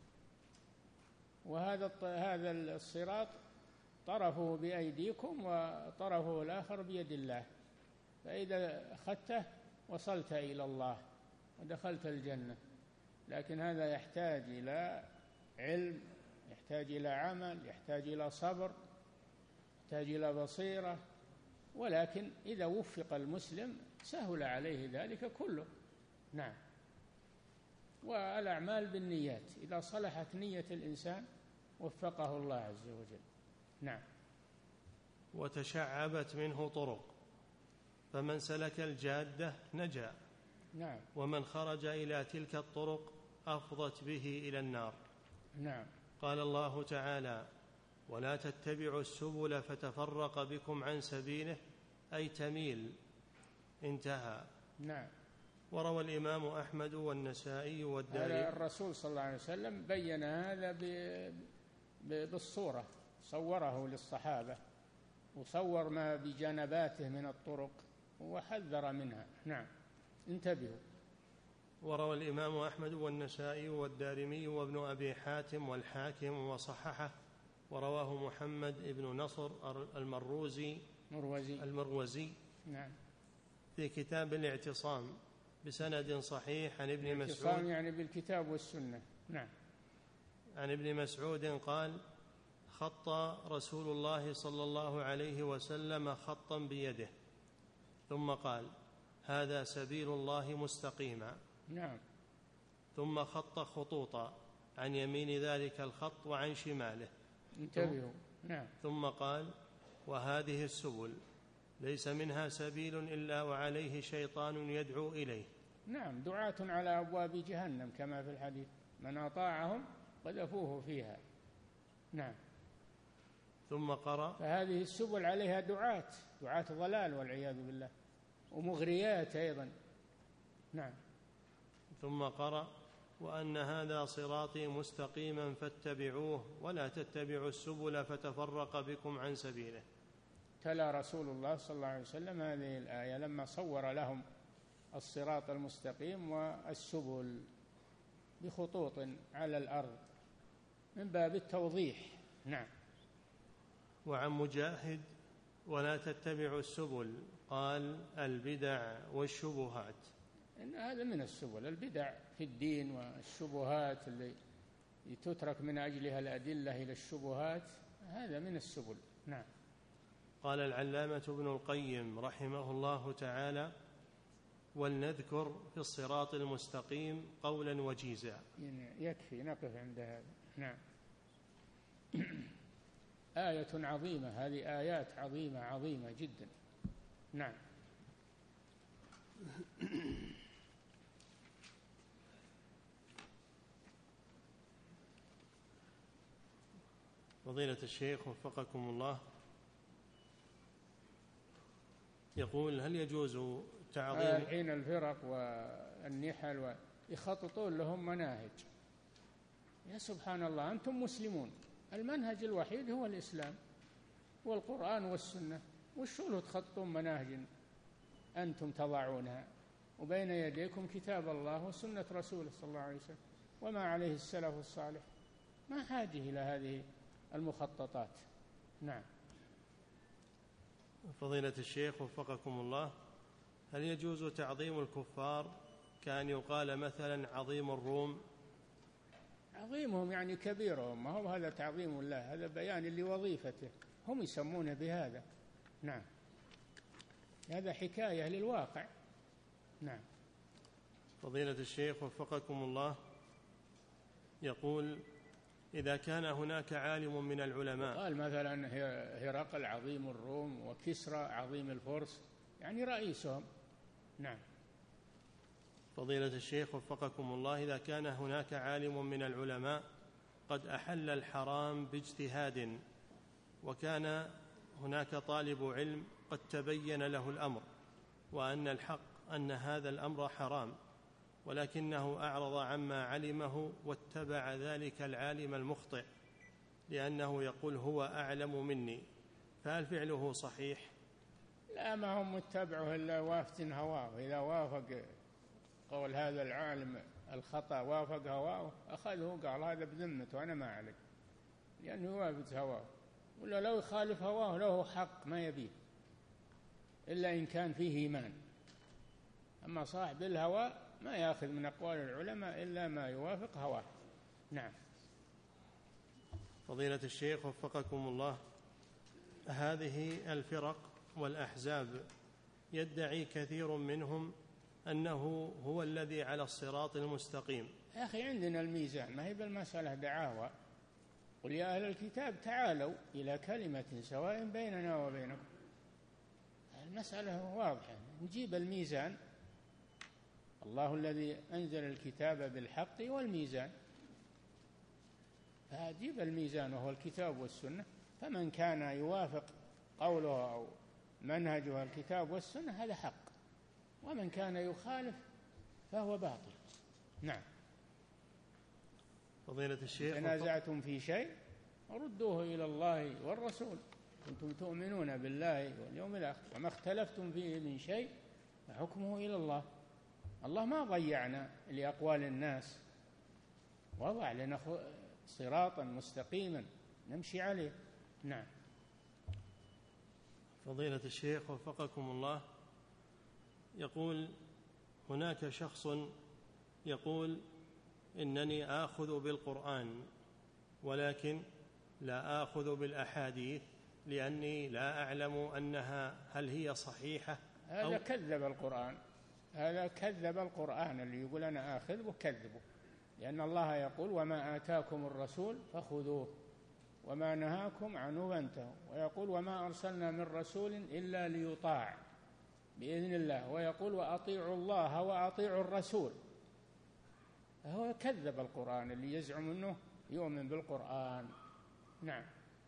وهذا هذا الصراط طرفه بأيديكم وطرفه الآخر بيد الله، فإذا أخذته وصلت إلى الله ودخلت الجنة. لكن هذا يحتاج إلى علم، يحتاج إلى عمل، يحتاج إلى صبر، يحتاج إلى بصيرة. ولكن إذا وفق المسلم سهل عليه ذلك كله. نعم. والأعمال بالنيات، إذا صلحت نية الإنسان وفقه الله عز وجل. نعم. وتشعبت منه طرق، فمن سلك الجادة نجا. نعم. ومن خرج إلى تلك الطرق أفضت به إلى النار. نعم. قال الله تعالى: ولا تتبعوا السبل فتفرق بكم عن سبيله، أي تميل. انتهى. نعم. وروى الإمام أحمد والنسائي والدارمي. الرسول صلى الله عليه وسلم بين هذا بالصورة، صوره للصحابة وصور ما بجانباته من الطرق وحذر منها. نعم، انتبهوا. وروى الإمام أحمد والنسائي والدارمي وابن أبي حاتم والحاكم وصححه، ورواه محمد بن نصر المروزي مروزي المروزي نعم في كتاب الاعتصام بسند صحيح عن ابن مسعود، الاعتصام يعني بالكتاب والسنة. نعم. عن ابن مسعود قال: خط رسول الله صلى الله عليه وسلم خطا بيده ثم قال: هذا سبيل الله مستقيما. نعم. ثم خط خطوطا عن يمين ذلك الخط وعن شماله. انتبهوا. نعم. ثم قال: وهذه السبل ليس منها سبيل إلا وعليه شيطان يدعو إليه. نعم، دعاة على أبواب جهنم كما في الحديث، من أطاعهم قذفوه فيها. نعم. ثم قرأ: فهذه السبل عليها دعاة دعاة ضلال والعياذ بالله، ومغريات أيضا. نعم. ثم قرأ: وأن هذا صراطي مستقيما فاتبعوه ولا تتبعوا السبل فتفرق بكم عن سبيله. تلا رسول الله صلى الله عليه وسلم هذه الآية لما صور لهم الصراط المستقيم والسبل بخطوط على الأرض من باب التوضيح. نعم. وعن مجاهد: ولا تتبعوا السبل، قال: البدع والشبهات. إن هذا من السبل، البدع في الدين والشبهات اللي تترك من أجلها الأدلة إلى الشبهات، هذا من السبل. نعم. قال العلامة ابن القيم رحمه الله تعالى: ولنذكر في الصراط المستقيم قولا وجيزا. يكفي نقف عند هذا. نعم. آية عظيمة، هذه آيات عظيمة عظيمة جدا. نعم. فضيلة الشيخ وفقكم الله، يقول: هل يجوز تعظيم الحين الفرق والنحل يخططون لهم مناهج؟ يا سبحان الله، أنتم مسلمون، المنهج الوحيد هو الإسلام والقرآن والسنة، وشو تخططون مناهج أنتم تضعونها وبين يديكم كتاب الله وسنة رسوله صلى الله عليه وسلم وما عليه السلف الصالح؟ ما حاجة إلى هذه المخططات. نعم. فضيلة الشيخ وفقكم الله، هل يجوز تعظيم الكفار كأن يقال مثلا عظيم الروم؟ عظيمهم يعني كبيرهم، ما هو هذا تعظيم الله، هذا بيان لوظيفته، هم يسمونه بهذا. نعم. هذا حكاية للواقع. نعم. فضيلة الشيخ وفقكم الله، يقول: إذا كان هناك عالم من العلماء، قال مثلا هرقل عظيم الروم وكسرى عظيم الفرس، يعني رئيسهم. نعم. فضيلة الشيخ وفقكم الله، إذا كان هناك عالم من العلماء قد أحل الحرام باجتهاد، وكان هناك طالب علم قد تبين له الأمر وأن الحق أن هذا الأمر حرام، ولكنه أعرض عما علمه واتبع ذلك العالم المخطئ لأنه يقول هو أعلم مني، فهل فعله صحيح؟ لا، ما هم متبعه إلا وافد هواه، إذا وافق قول هذا العالم الخطأ وافق هواه أخذه قال هذا بذمته أنا ما عليك، لأنه وافد هواه، ولا لو يخالف هواه له حق ما يبيه إلا إن كان فيه إيمان. أما صاحب الهوى ما يأخذ من أقوال العلماء إلا ما يوافق هواه. نعم. فضيلة الشيخ وفقكم الله، هذه الفرق والأحزاب يدعي كثير منهم أنه هو الذي على الصراط المستقيم. يا أخي عندنا الميزان، ما هي بالمسألة دعاوى. قل يا أهل الكتاب تعالوا إلى كلمة سواء بيننا وبينكم، المسألة واضحة، نجيب الميزان، الله الذي أنزل الكتاب بالحق والميزان، فأجيب الميزان وهو الكتاب والسنة، فمن كان يوافق قوله أو منهجه الكتاب والسنة هذا حق، ومن كان يخالف فهو باطل. نعم. فضيلة الشيخ، تنازعتم في شيء ردوه إلى الله والرسول كنتم تؤمنون بالله واليوم الآخر وما اختلفتم فيه من شيء فحكمه إلى الله. الله ما ضيعنا لأقوال الناس، وضع لنا صراطا مستقيما نمشي عليه. نعم. فضيلة الشيخ وفقكم الله، يقول هناك شخص يقول إنني آخذ بالقرآن ولكن لا آخذ بالأحاديث لأني لا أعلم أنها هل هي صحيحة. هذا كذب القرآن، هذا كذب القرآن اللي يقول أنا آخذ وكذبه، لأن الله يقول وما آتاكم الرسول فخذوه وما نهاكم عنه فانتهوا، ويقول وما أرسلنا من رسول إلا ليطاع بإذن الله، ويقول وأطيعوا الله وأطيعوا الرسول. فهو كذب القرآن اللي يزعم أنه يؤمن بالقرآن. نعم.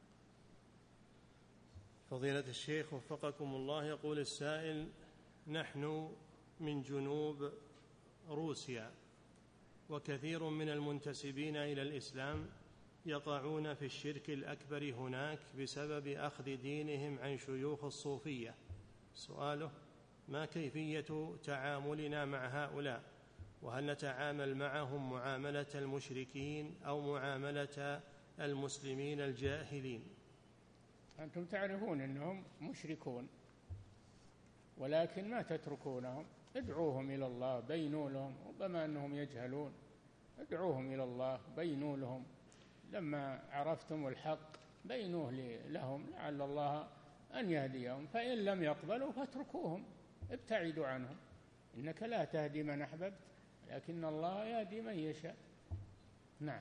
فضيلة الشيخ وفقكم الله، يقول السائل نحن من جنوب روسيا وكثير من المنتسبين إلى الإسلام يقعون في الشرك الأكبر هناك بسبب أخذ دينهم عن شيوخ الصوفية. سؤاله ما كيفية تعاملنا مع هؤلاء، وهل نتعامل معهم معاملة المشركين أو معاملة المسلمين الجاهلين؟ أنتم تعرفون أنهم مشركون ولكن ما تتركونهم، ادعوهم إلى الله، بينوا لهم، ربما أنهم يجهلون، ادعوهم إلى الله، بينوا لهم، لما عرفتم الحق بينوه لهم لعل الله أن يهديهم، فإن لم يقبلوا فاتركوهم، ابتعدوا عنهم، إنك لا تهدي من أحببت لكن الله يهدي من يشاء. نعم.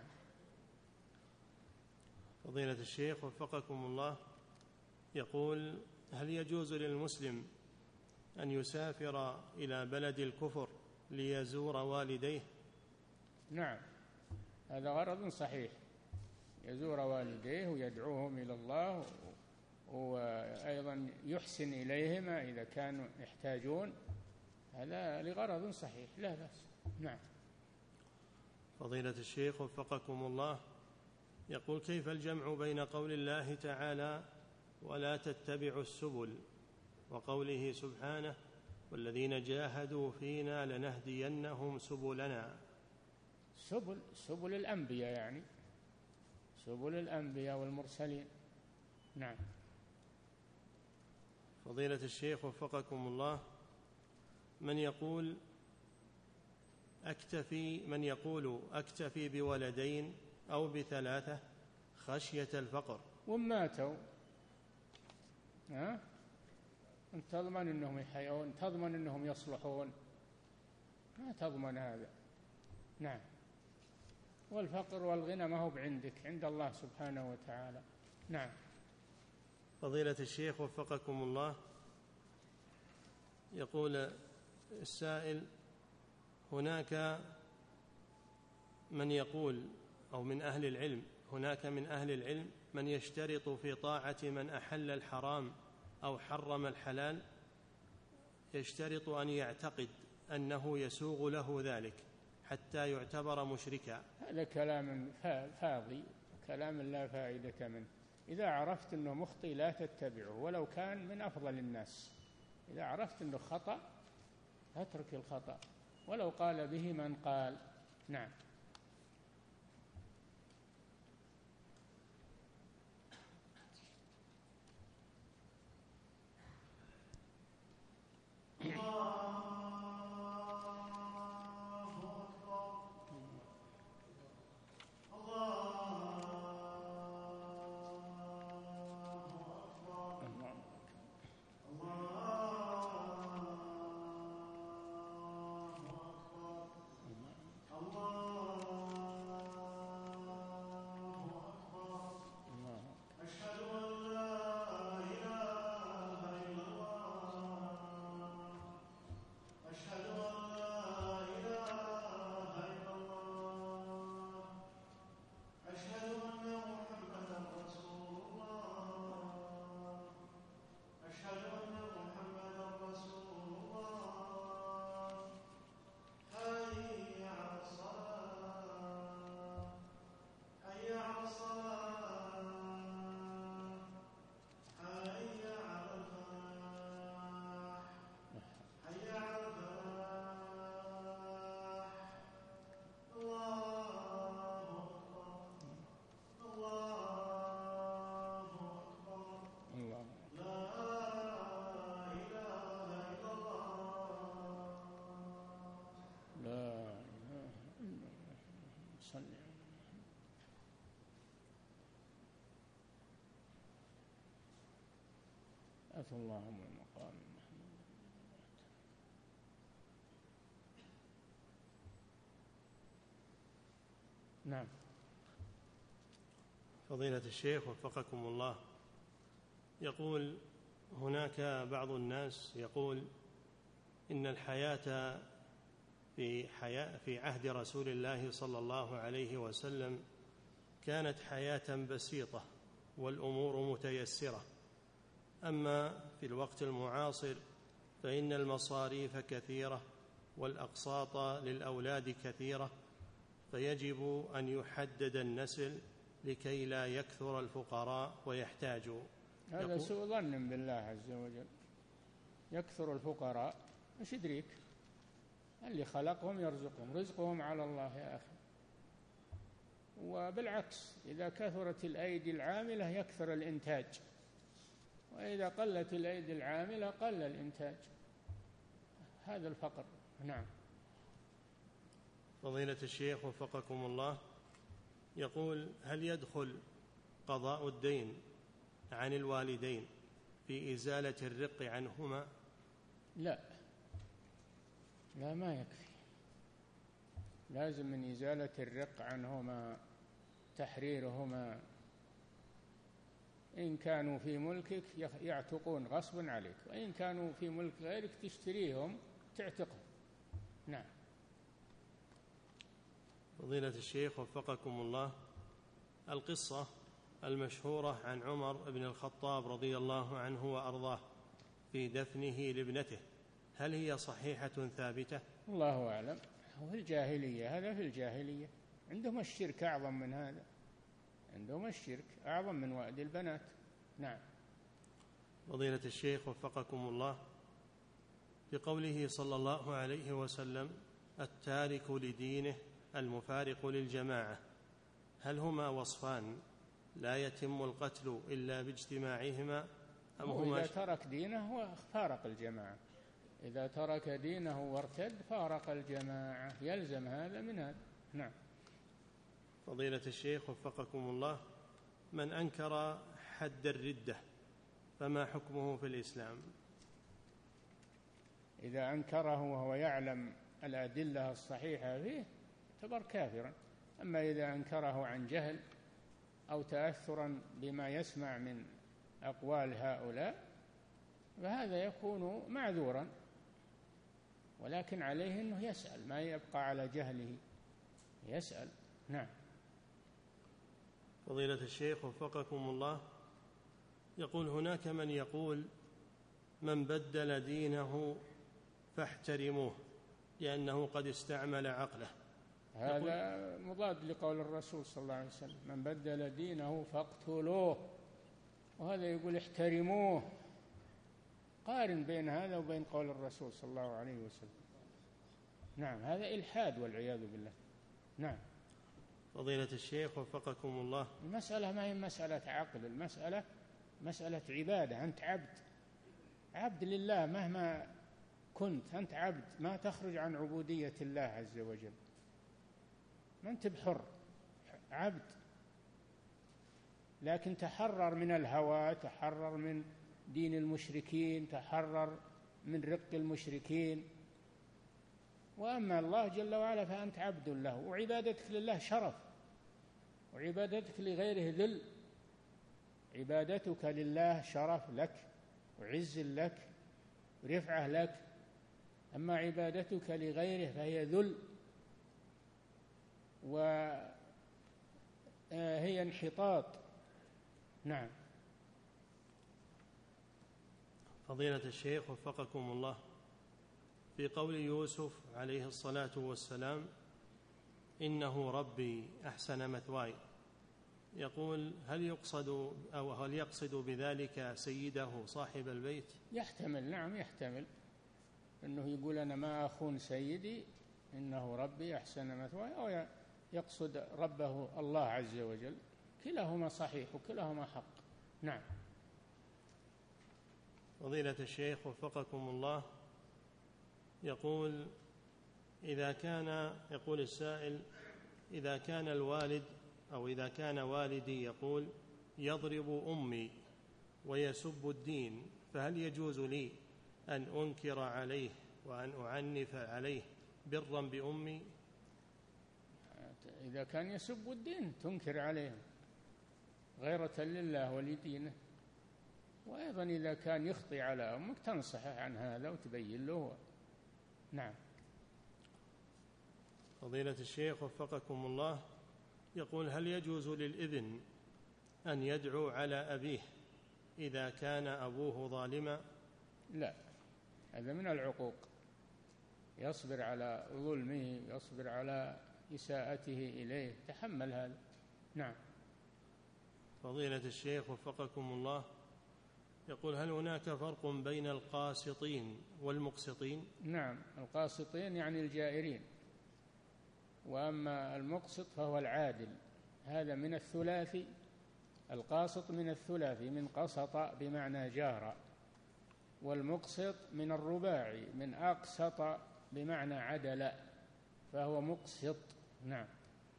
فضيلة الشيخ وفقكم الله، يقول هل يجوز للمسلم أن يسافر إلى بلد الكفر ليزور والديه؟ نعم، هذا غرض صحيح، يزور والديه ويدعوهم إلى الله، وأيضا يحسن إليهما إذا كانوا يحتاجون، هذا لغرض صحيح لا بأس. نعم. فضيلة الشيخ وفقكم الله، يقول كيف الجمع بين قول الله تعالى ولا تتبعوا السبل وقوله سبحانه والذين جاهدوا فينا لنهدينهم سبلنا؟ سبل سبل الأنبياء، يعني سبل الأنبياء والمرسلين. نعم. فضيلة الشيخ وفقكم الله، من يقول أكتفي من يقول أكتفي بولدين أو بثلاثة خشية الفقر وماتوا، ها؟ أنت تضمن أنهم يحيون؟ تضمن أنهم يصلحون؟ ما تضمن هذا. نعم. والفقر والغنى ما هو بعندك، عند الله سبحانه وتعالى. نعم. فضيلة الشيخ وفقكم الله، يقول السائل هناك من يقول أو من أهل العلم هناك من أهل العلم من يشترط في طاعة من أحل الحرام أو حرم الحلال، يشترط أن يعتقد أنه يسوغ له ذلك حتى يعتبر مشركا. هذا كلام فاضي، كلام لا فائدة منه. إذا عرفت أنه مخطئ لا تتبعه ولو كان من أفضل الناس، إذا عرفت أنه خطأ اترك الخطأ ولو قال به من قال. نعم. Allah أتوا اللهم المقام المحمود. نعم. فضيلة الشيخ وفقكم الله، يقول هناك بعض الناس يقول إن الحياة في, حياة في عهد رسول الله صلى الله عليه وسلم كانت حياة بسيطة والأمور متيسرة، أما في الوقت المعاصر فإن المصاريف كثيرة والأقساط للأولاد كثيرة، فيجب أن يحدد النسل لكي لا يكثر الفقراء ويحتاجوا. هذا سوء ظن بالله عز وجل. يكثر الفقراء، ايش يدريك؟ اللي خلقهم يرزقهم، رزقهم على الله يا أخي. وبالعكس إذا كثرت الأيدي العاملة يكثر الإنتاج، وإذا قلت الأيدي العاملة قل الإنتاج. هذا الفقر. نعم. فضيلة الشيخ وفقكم الله، يقول هل يدخل قضاء الدين عن الوالدين في إزالة الرق عنهما؟ لا لا، ما يكفي، لازم من إزالة الرق عنهما تحريرهما. إن كانوا في ملكك يعتقون غصبا عليك، وإن كانوا في ملك غيرك تشتريهم تعتقهم. نعم. فضيلة الشيخ وفقكم الله، القصة المشهورة عن عمر بن الخطاب رضي الله عنه وأرضاه في دفنه لابنته، هل هي صحيحة ثابتة؟ الله أعلم. في الجاهلية، هذا في الجاهلية عندهم الشرك أعظم من هذا، عندهم الشرك أعظم من وأد البنات. نعم. فضيلة الشيخ وفقكم الله، بقوله صلى الله عليه وسلم التارك لدينه المفارق للجماعة، هل هما وصفان لا يتم القتل إلا باجتماعهما أم هما؟ إذا ترك دينه فارق الجماعة، إذا ترك دينه وارتد فارق الجماعة، يلزم هذا من هذا. نعم. فضيلة الشيخ وفقكم الله، من أنكر حد الردة فما حكمه في الإسلام؟ إذا أنكره وهو يعلم الأدلة الصحيحة فيه يعتبر كافرا. أما إذا أنكره عن جهل أو تأثرا بما يسمع من أقوال هؤلاء فهذا يكون معذورا، ولكن عليه أنه يسأل، ما يبقى على جهله، يسأل. نعم. فضيلة الشيخ وفقكم الله، يقول هناك من يقول من بدل دينه فاحترموه لأنه قد استعمل عقله. هذا مضاد لقول الرسول صلى الله عليه وسلم من بدل دينه فاقتلوه، وهذا يقول احترموه. قارن بين هذا وبين قول الرسول صلى الله عليه وسلم. نعم، هذا إلحاد والعياذ بالله. نعم. فضيلة الشيخ وفقكم الله، المسألة ما هي مسألة عقل، المسألة مسألة عبادة. أنت عبد، عبد لله مهما كنت، أنت عبد، ما تخرج عن عبودية الله عز وجل، ما أنت بحر، عبد. لكن تحرر من الهوى، تحرر من دين المشركين، تحرر من رق المشركين. وأما الله جل وعلا فأنت عبد له، وعبادتك لله شرف، وعبادتك لغيره ذل. عبادتك لله شرف لك وعز لك ورفعة لك، أما عبادتك لغيره فهي ذل وهي انحطاط. نعم. فضيلة الشيخ وفقكم الله، في قول يوسف عليه الصلاة والسلام إنه ربي أحسن مثواي، يقول هل يقصد أو هل يقصد بذلك سيده صاحب البيت؟ يحتمل، نعم يحتمل أنه يقول أنا ما أخون سيدي إنه ربي أحسن مثواي، أو يقصد ربه الله عز وجل. كلاهما صحيح وكلاهما حق. نعم. فضيلة الشيخ وفقكم الله، يقول إذا كان يقول السائل إذا كان الوالد أو إذا كان والدي يقول يضرب أمي ويسب الدين، فهل يجوز لي أن أنكر عليه وأن أعنف عليه برا بأمي؟ إذا كان يسب الدين تنكر عليه غيرة لله ولدينه، وأيضا إذا كان يخطي على أمك تنصحه عن هذا وتبين له. نعم. فضيلة الشيخ وفقكم الله، يقول: هل يجوز للابن أن يدعو على أبيه إذا كان أبوه ظالما؟ لا، هذا من العقوق، يصبر على ظلمه، يصبر على إساءته إليه، تحمل هذا. نعم. فضيلة الشيخ وفقكم الله، يقول: هل هناك فرق بين القاسطين والمقسطين؟ نعم، القاسطين يعني الجائرين، وأما المقسط فهو العادل، هذا من الثلاثي. القاسط من الثلاثي من قسط بمعنى جار، والمقسط من الرباعي من أقسط بمعنى عدل، فهو مقسط. نعم.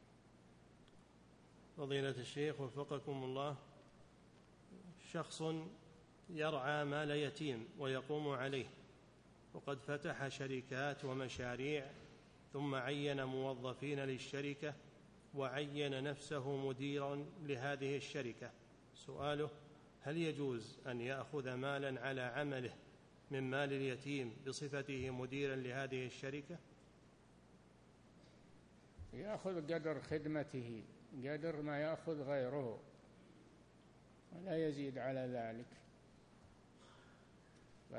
فضيلة الشيخ وفقكم الله، شخص يرعى مال يتيم ويقوم عليه، وقد فتح شركات ومشاريع، ثم عين موظفين للشركة وعين نفسه مديرا لهذه الشركة. سؤاله: هل يجوز أن يأخذ مالا على عمله من مال اليتيم بصفته مديرا لهذه الشركة؟ يأخذ قدر خدمته، قدر ما يأخذ غيره، ولا يزيد على ذلك. ف...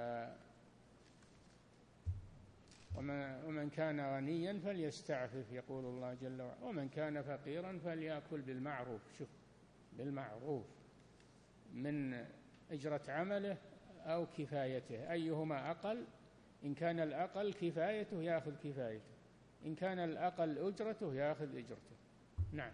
ومن كان غنيا فليستعفف، يقول الله جل وعلا، ومن كان فقيرا فليأكل بالمعروف. شوف، بالمعروف من أجرة عمله أو كفايته، أيهما أقل. إن كان الأقل كفايته يأخذ كفايته، إن كان الأقل أجرته يأخذ أجرته. نعم.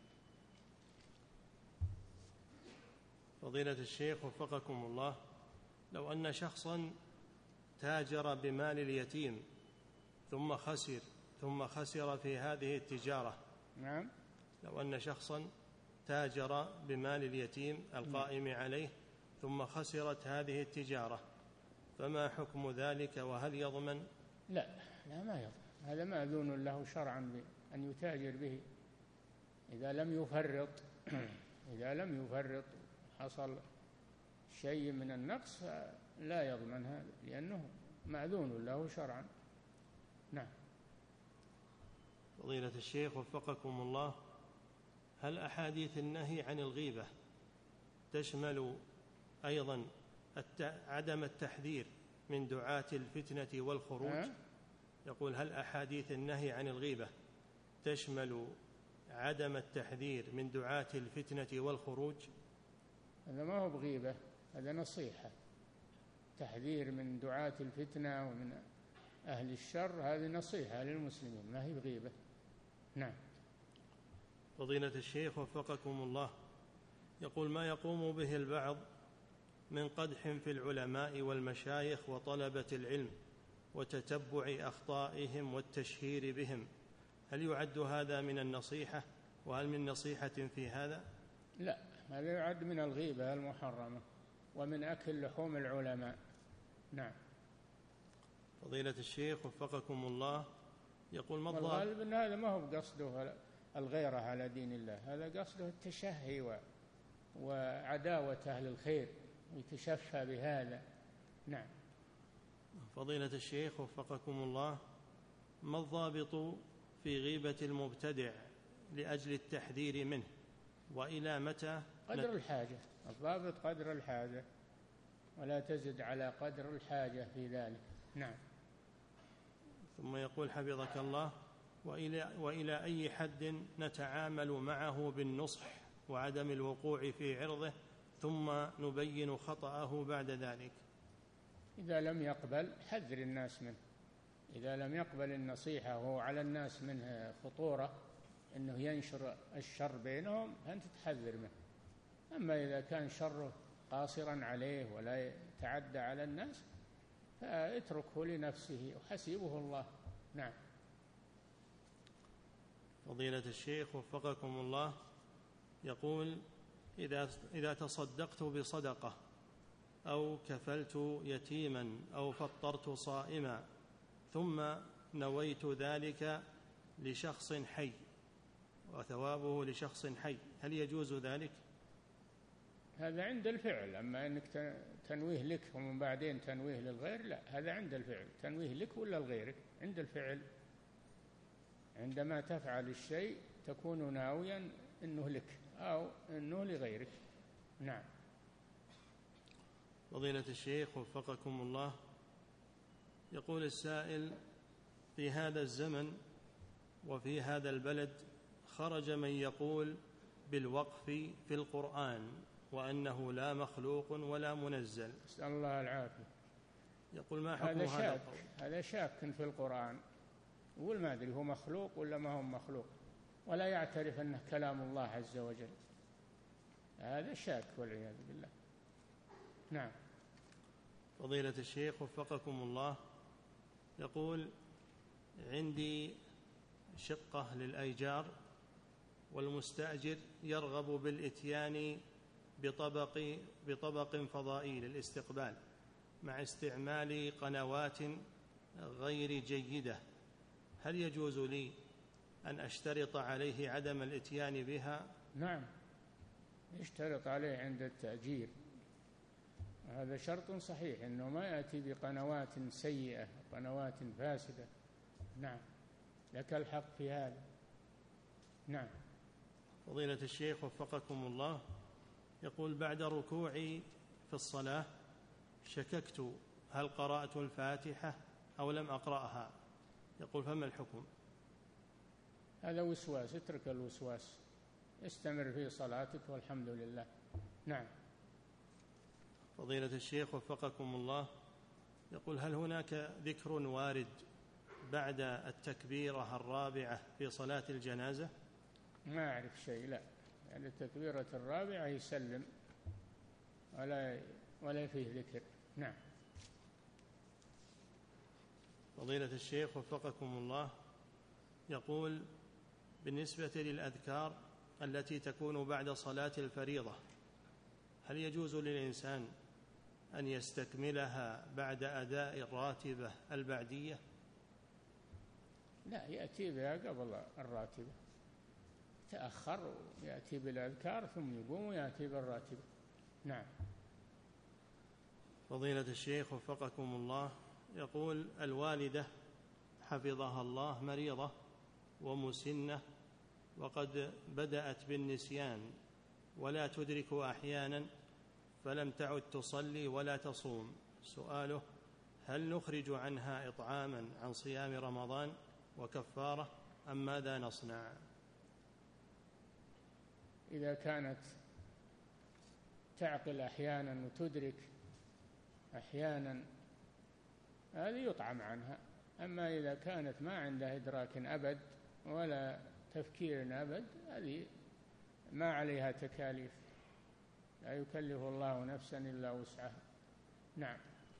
فضيلة الشيخ وفقكم الله، لو أن شخصا تاجر بمال اليتيم ثم خسر ثم خسر في هذه التجارة. نعم. لو أن شخصا تاجر بمال اليتيم القائم عليه ثم خسرت هذه التجارة، فما حكم ذلك وهل يضمن؟ لا لا ما يضمن، هذا مأذون له شرعا أن يتاجر به إذا لم يفرط. إذا لم يفرط حصل شيء من النقص لا يضمن هذا، لأنه مأذون له شرعا. نعم. فضيلة الشيخ وفقكم الله، هل أحاديث النهي عن الغيبة تشمل أيضا عدم التحذير من دعاة الفتنة والخروج؟ أه؟ يقول: هل أحاديث النهي عن الغيبة تشمل عدم التحذير من دعاة الفتنة والخروج؟ هذا ما هو بغيبة، هذا نصيحة، تحذير من دعاة الفتنة ومن أهل الشر، هذه نصيحة للمسلمين، ما هي بغيبة. نعم. فضيلة الشيخ وفقكم الله، يقول: ما يقوم به البعض من قدح في العلماء والمشايخ وطلبة العلم وتتبع أخطائهم والتشهير بهم، هل يعد هذا من النصيحة؟ وهل من نصيحة في هذا؟ لا، هذا يعد من الغيبة المحرمة ومن أكل لحوم العلماء. نعم. فضيلة الشيخ وفقكم الله، يقول: ما الضابط؟ والغالب أن هذا ما هو قصده الغيرة على دين الله، هذا قصده التشهي وعداوة أهل الخير، يتشفى بهذا. نعم. فضيلة الشيخ وفقكم الله، ما الضابط في غيبة المبتدع لأجل التحذير منه، وإلى متى؟ قدر الحاجة، الضابط قدر الحاجة، ولا تزد على قدر الحاجة في ذلك. نعم. ثم يقول حفظك الله: وإلى, وإلى أي حد نتعامل معه بالنصح وعدم الوقوع في عرضه ثم نبين خطأه بعد ذلك؟ إذا لم يقبل حذر الناس منه، إذا لم يقبل النصيحة وهو على الناس منه خطورة أنه ينشر الشر بينهم، أنت تحذر منه. أما إذا كان شره قاصرا عليه ولا يتعدى على الناس فاتركه لنفسه وحسيبه الله. نعم. فضيلة الشيخ وفقكم الله، يقول: إذا, إذا تصدقت بصدقة أو كفلت يتيما أو فطرت صائما ثم نويت ذلك لشخص حي وثوابه لشخص حي، هل يجوز ذلك؟ هذا عند الفعل. أما أنك تنويه لك ومن بعدين تنويه للغير، لا، هذا عند الفعل. تنويه لك ولا لغيرك؟ عند الفعل. عندما تفعل الشيء تكون ناويا أنه لك أو أنه لغيرك. نعم. فضيلة الشيخ وفقكم الله، يقول السائل: في هذا الزمن وفي هذا البلد خرج من يقول بالوقف في القرآن وأنه لا مخلوق ولا منزل. نسأل الله العافية. يقول: ما حكم هذا هذا القول؟ هذا شاك في القرآن، يقول ما أدري هو مخلوق ولا ما هو مخلوق، ولا يعترف أنه كلام الله عز وجل. هذا شاك والعياذ بالله. نعم. فضيلة الشيخ وفقكم الله، يقول: عندي شقة للأيجار والمستأجر يرغب بالإتيان بطبق, بطبق فضائي للاستقبال مع استعمال قنوات غير جيدة، هل يجوز لي أن أشترط عليه عدم الإتيان بها؟ نعم، يشترط عليه عند التأجير، هذا شرط صحيح، أنه ما يأتي بقنوات سيئة قنوات فاسدة. نعم، لك الحق في هذا. نعم. فضيلة الشيخ وفقكم الله، يقول: بعد ركوعي في الصلاة شككت هل قرأت الفاتحة أو لم أقرأها، يقول فما الحكم؟ هذا وسواس، اترك الوسواس، استمر في صلاتك والحمد لله. نعم. فضيلة الشيخ وفقكم الله، يقول: هل هناك ذكر وارد بعد التكبيرة الرابعة في صلاة الجنازة؟ ما أعرف شيء، لا، يعني التكبيرة الرابعة يسلم ولا ولا فيه ذكر. نعم. فضيلة الشيخ وفقكم الله، يقول: بالنسبة للأذكار التي تكون بعد صلاة الفريضة، هل يجوز للإنسان أن يستكملها بعد أداء الراتبة البعدية؟ لا، يأتي بها قبل الراتبة، تأخر يأتي بالأذكار ثم يقوم ويأتي بالراتبة. نعم. فضيلة الشيخ وفقكم الله، يقول: الوالدة حفظها الله مريضة ومسنة وقد بدأت بالنسيان ولا تدرك أحيانا، فلم تعد تصلي ولا تصوم، سؤاله: هل نخرج عنها إطعاما عن صيام رمضان وكفارة أم ماذا نصنع؟ إذا كانت تعقل أحيانا وتدرك أحيانا هذه يطعم عنها، أما إذا كانت ما عندها إدراك أبد ولا تفكير أبد هذه ما عليها تكاليف، لا يكلف الله نفسا إلا وسعها. نعم.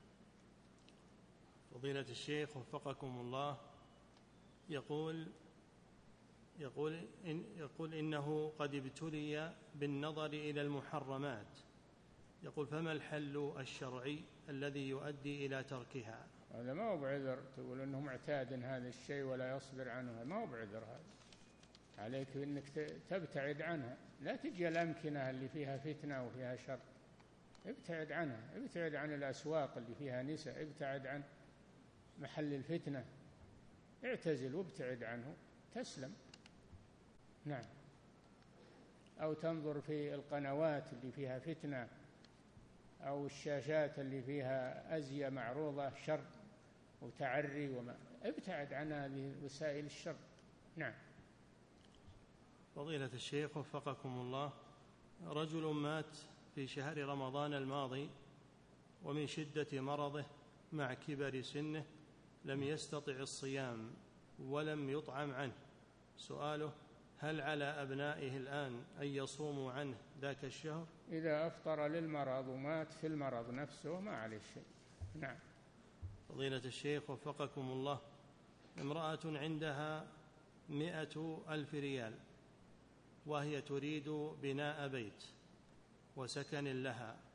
فضيلة الشيخ وفقكم الله، يقول يقول, إن يقول إنه قد ابتلي بالنظر إلى المحرمات، يقول فما الحل الشرعي الذي يؤدي إلى تركها؟ هذا ما هو بعذر، تقول إنه معتاد هذا الشيء ولا يصبر عنه، ما هو بعذر، هذا عليك إنك تبتعد عنها، لا تجي الأمكنة اللي فيها فتنة وفيها شر، ابتعد عنها، ابتعد عن الأسواق اللي فيها نساء، ابتعد عن محل الفتنة، اعتزل وابتعد عنه تسلم. نعم. أو تنظر في القنوات اللي فيها فتنة أو الشاشات اللي فيها أزياء معروضة شر وتعري وما، ابتعد عن هذه وسائل الشر. نعم. فضيلة الشيخ وفقكم الله، رجل مات في شهر رمضان الماضي ومن شدة مرضه مع كبر سنه لم يستطع الصيام ولم يطعم عنه، سؤاله: هل على أبنائه الآن أن يصوموا عنه ذاك الشهر؟ إذا أفطر للمرض ومات في المرض نفسه ما عليه شيء. نعم. فضيلة الشيخ وفقكم الله، امرأة عندها مئة ألف ريال وهي تريد بناء بيت وسكن لها،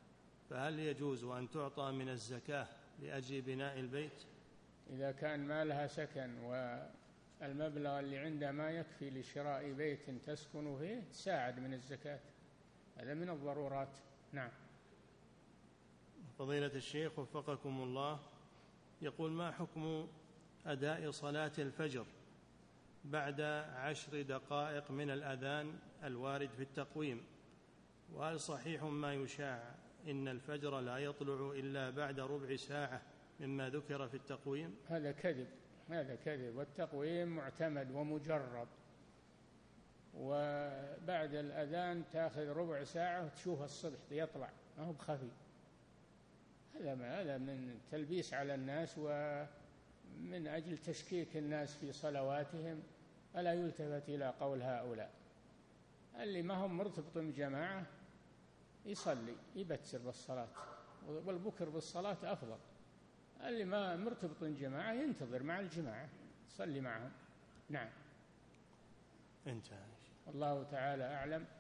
فهل يجوز أن تعطى من الزكاة لأجل بناء البيت؟ إذا كان ما لها سكن والمبلغ اللي عنده ما يكفي لشراء بيت تسكن فيه تساعد من الزكاة، هذا من الضرورات. نعم. فضيلة الشيخ وفقكم الله، يقول: ما حكم أداء صلاة الفجر بعد عشر دقائق من الأذان الوارد في التقويم؟ وهل صحيح ما يشاع إن الفجر لا يطلع إلا بعد ربع ساعة مما ذكر في التقويم؟ هذا كذب، هذا كذب، والتقويم معتمد ومجرب، وبعد الأذان تأخذ ربع ساعة وتشوف الصبح يطلع، ما هو بخفي. هذا ما هذا من تلبيس على الناس ومن أجل تشكيك الناس في صلواتهم، ألا يلتفت إلى قول هؤلاء. اللي ما هم مرتبط بجماعة يصلي يبتر بالصلاة، والبكر بالصلاة أفضل. اللي ما مرتبط بجماعة ينتظر مع الجماعة يصلي معهم. نعم. انتهى. والله تعالى أعلم.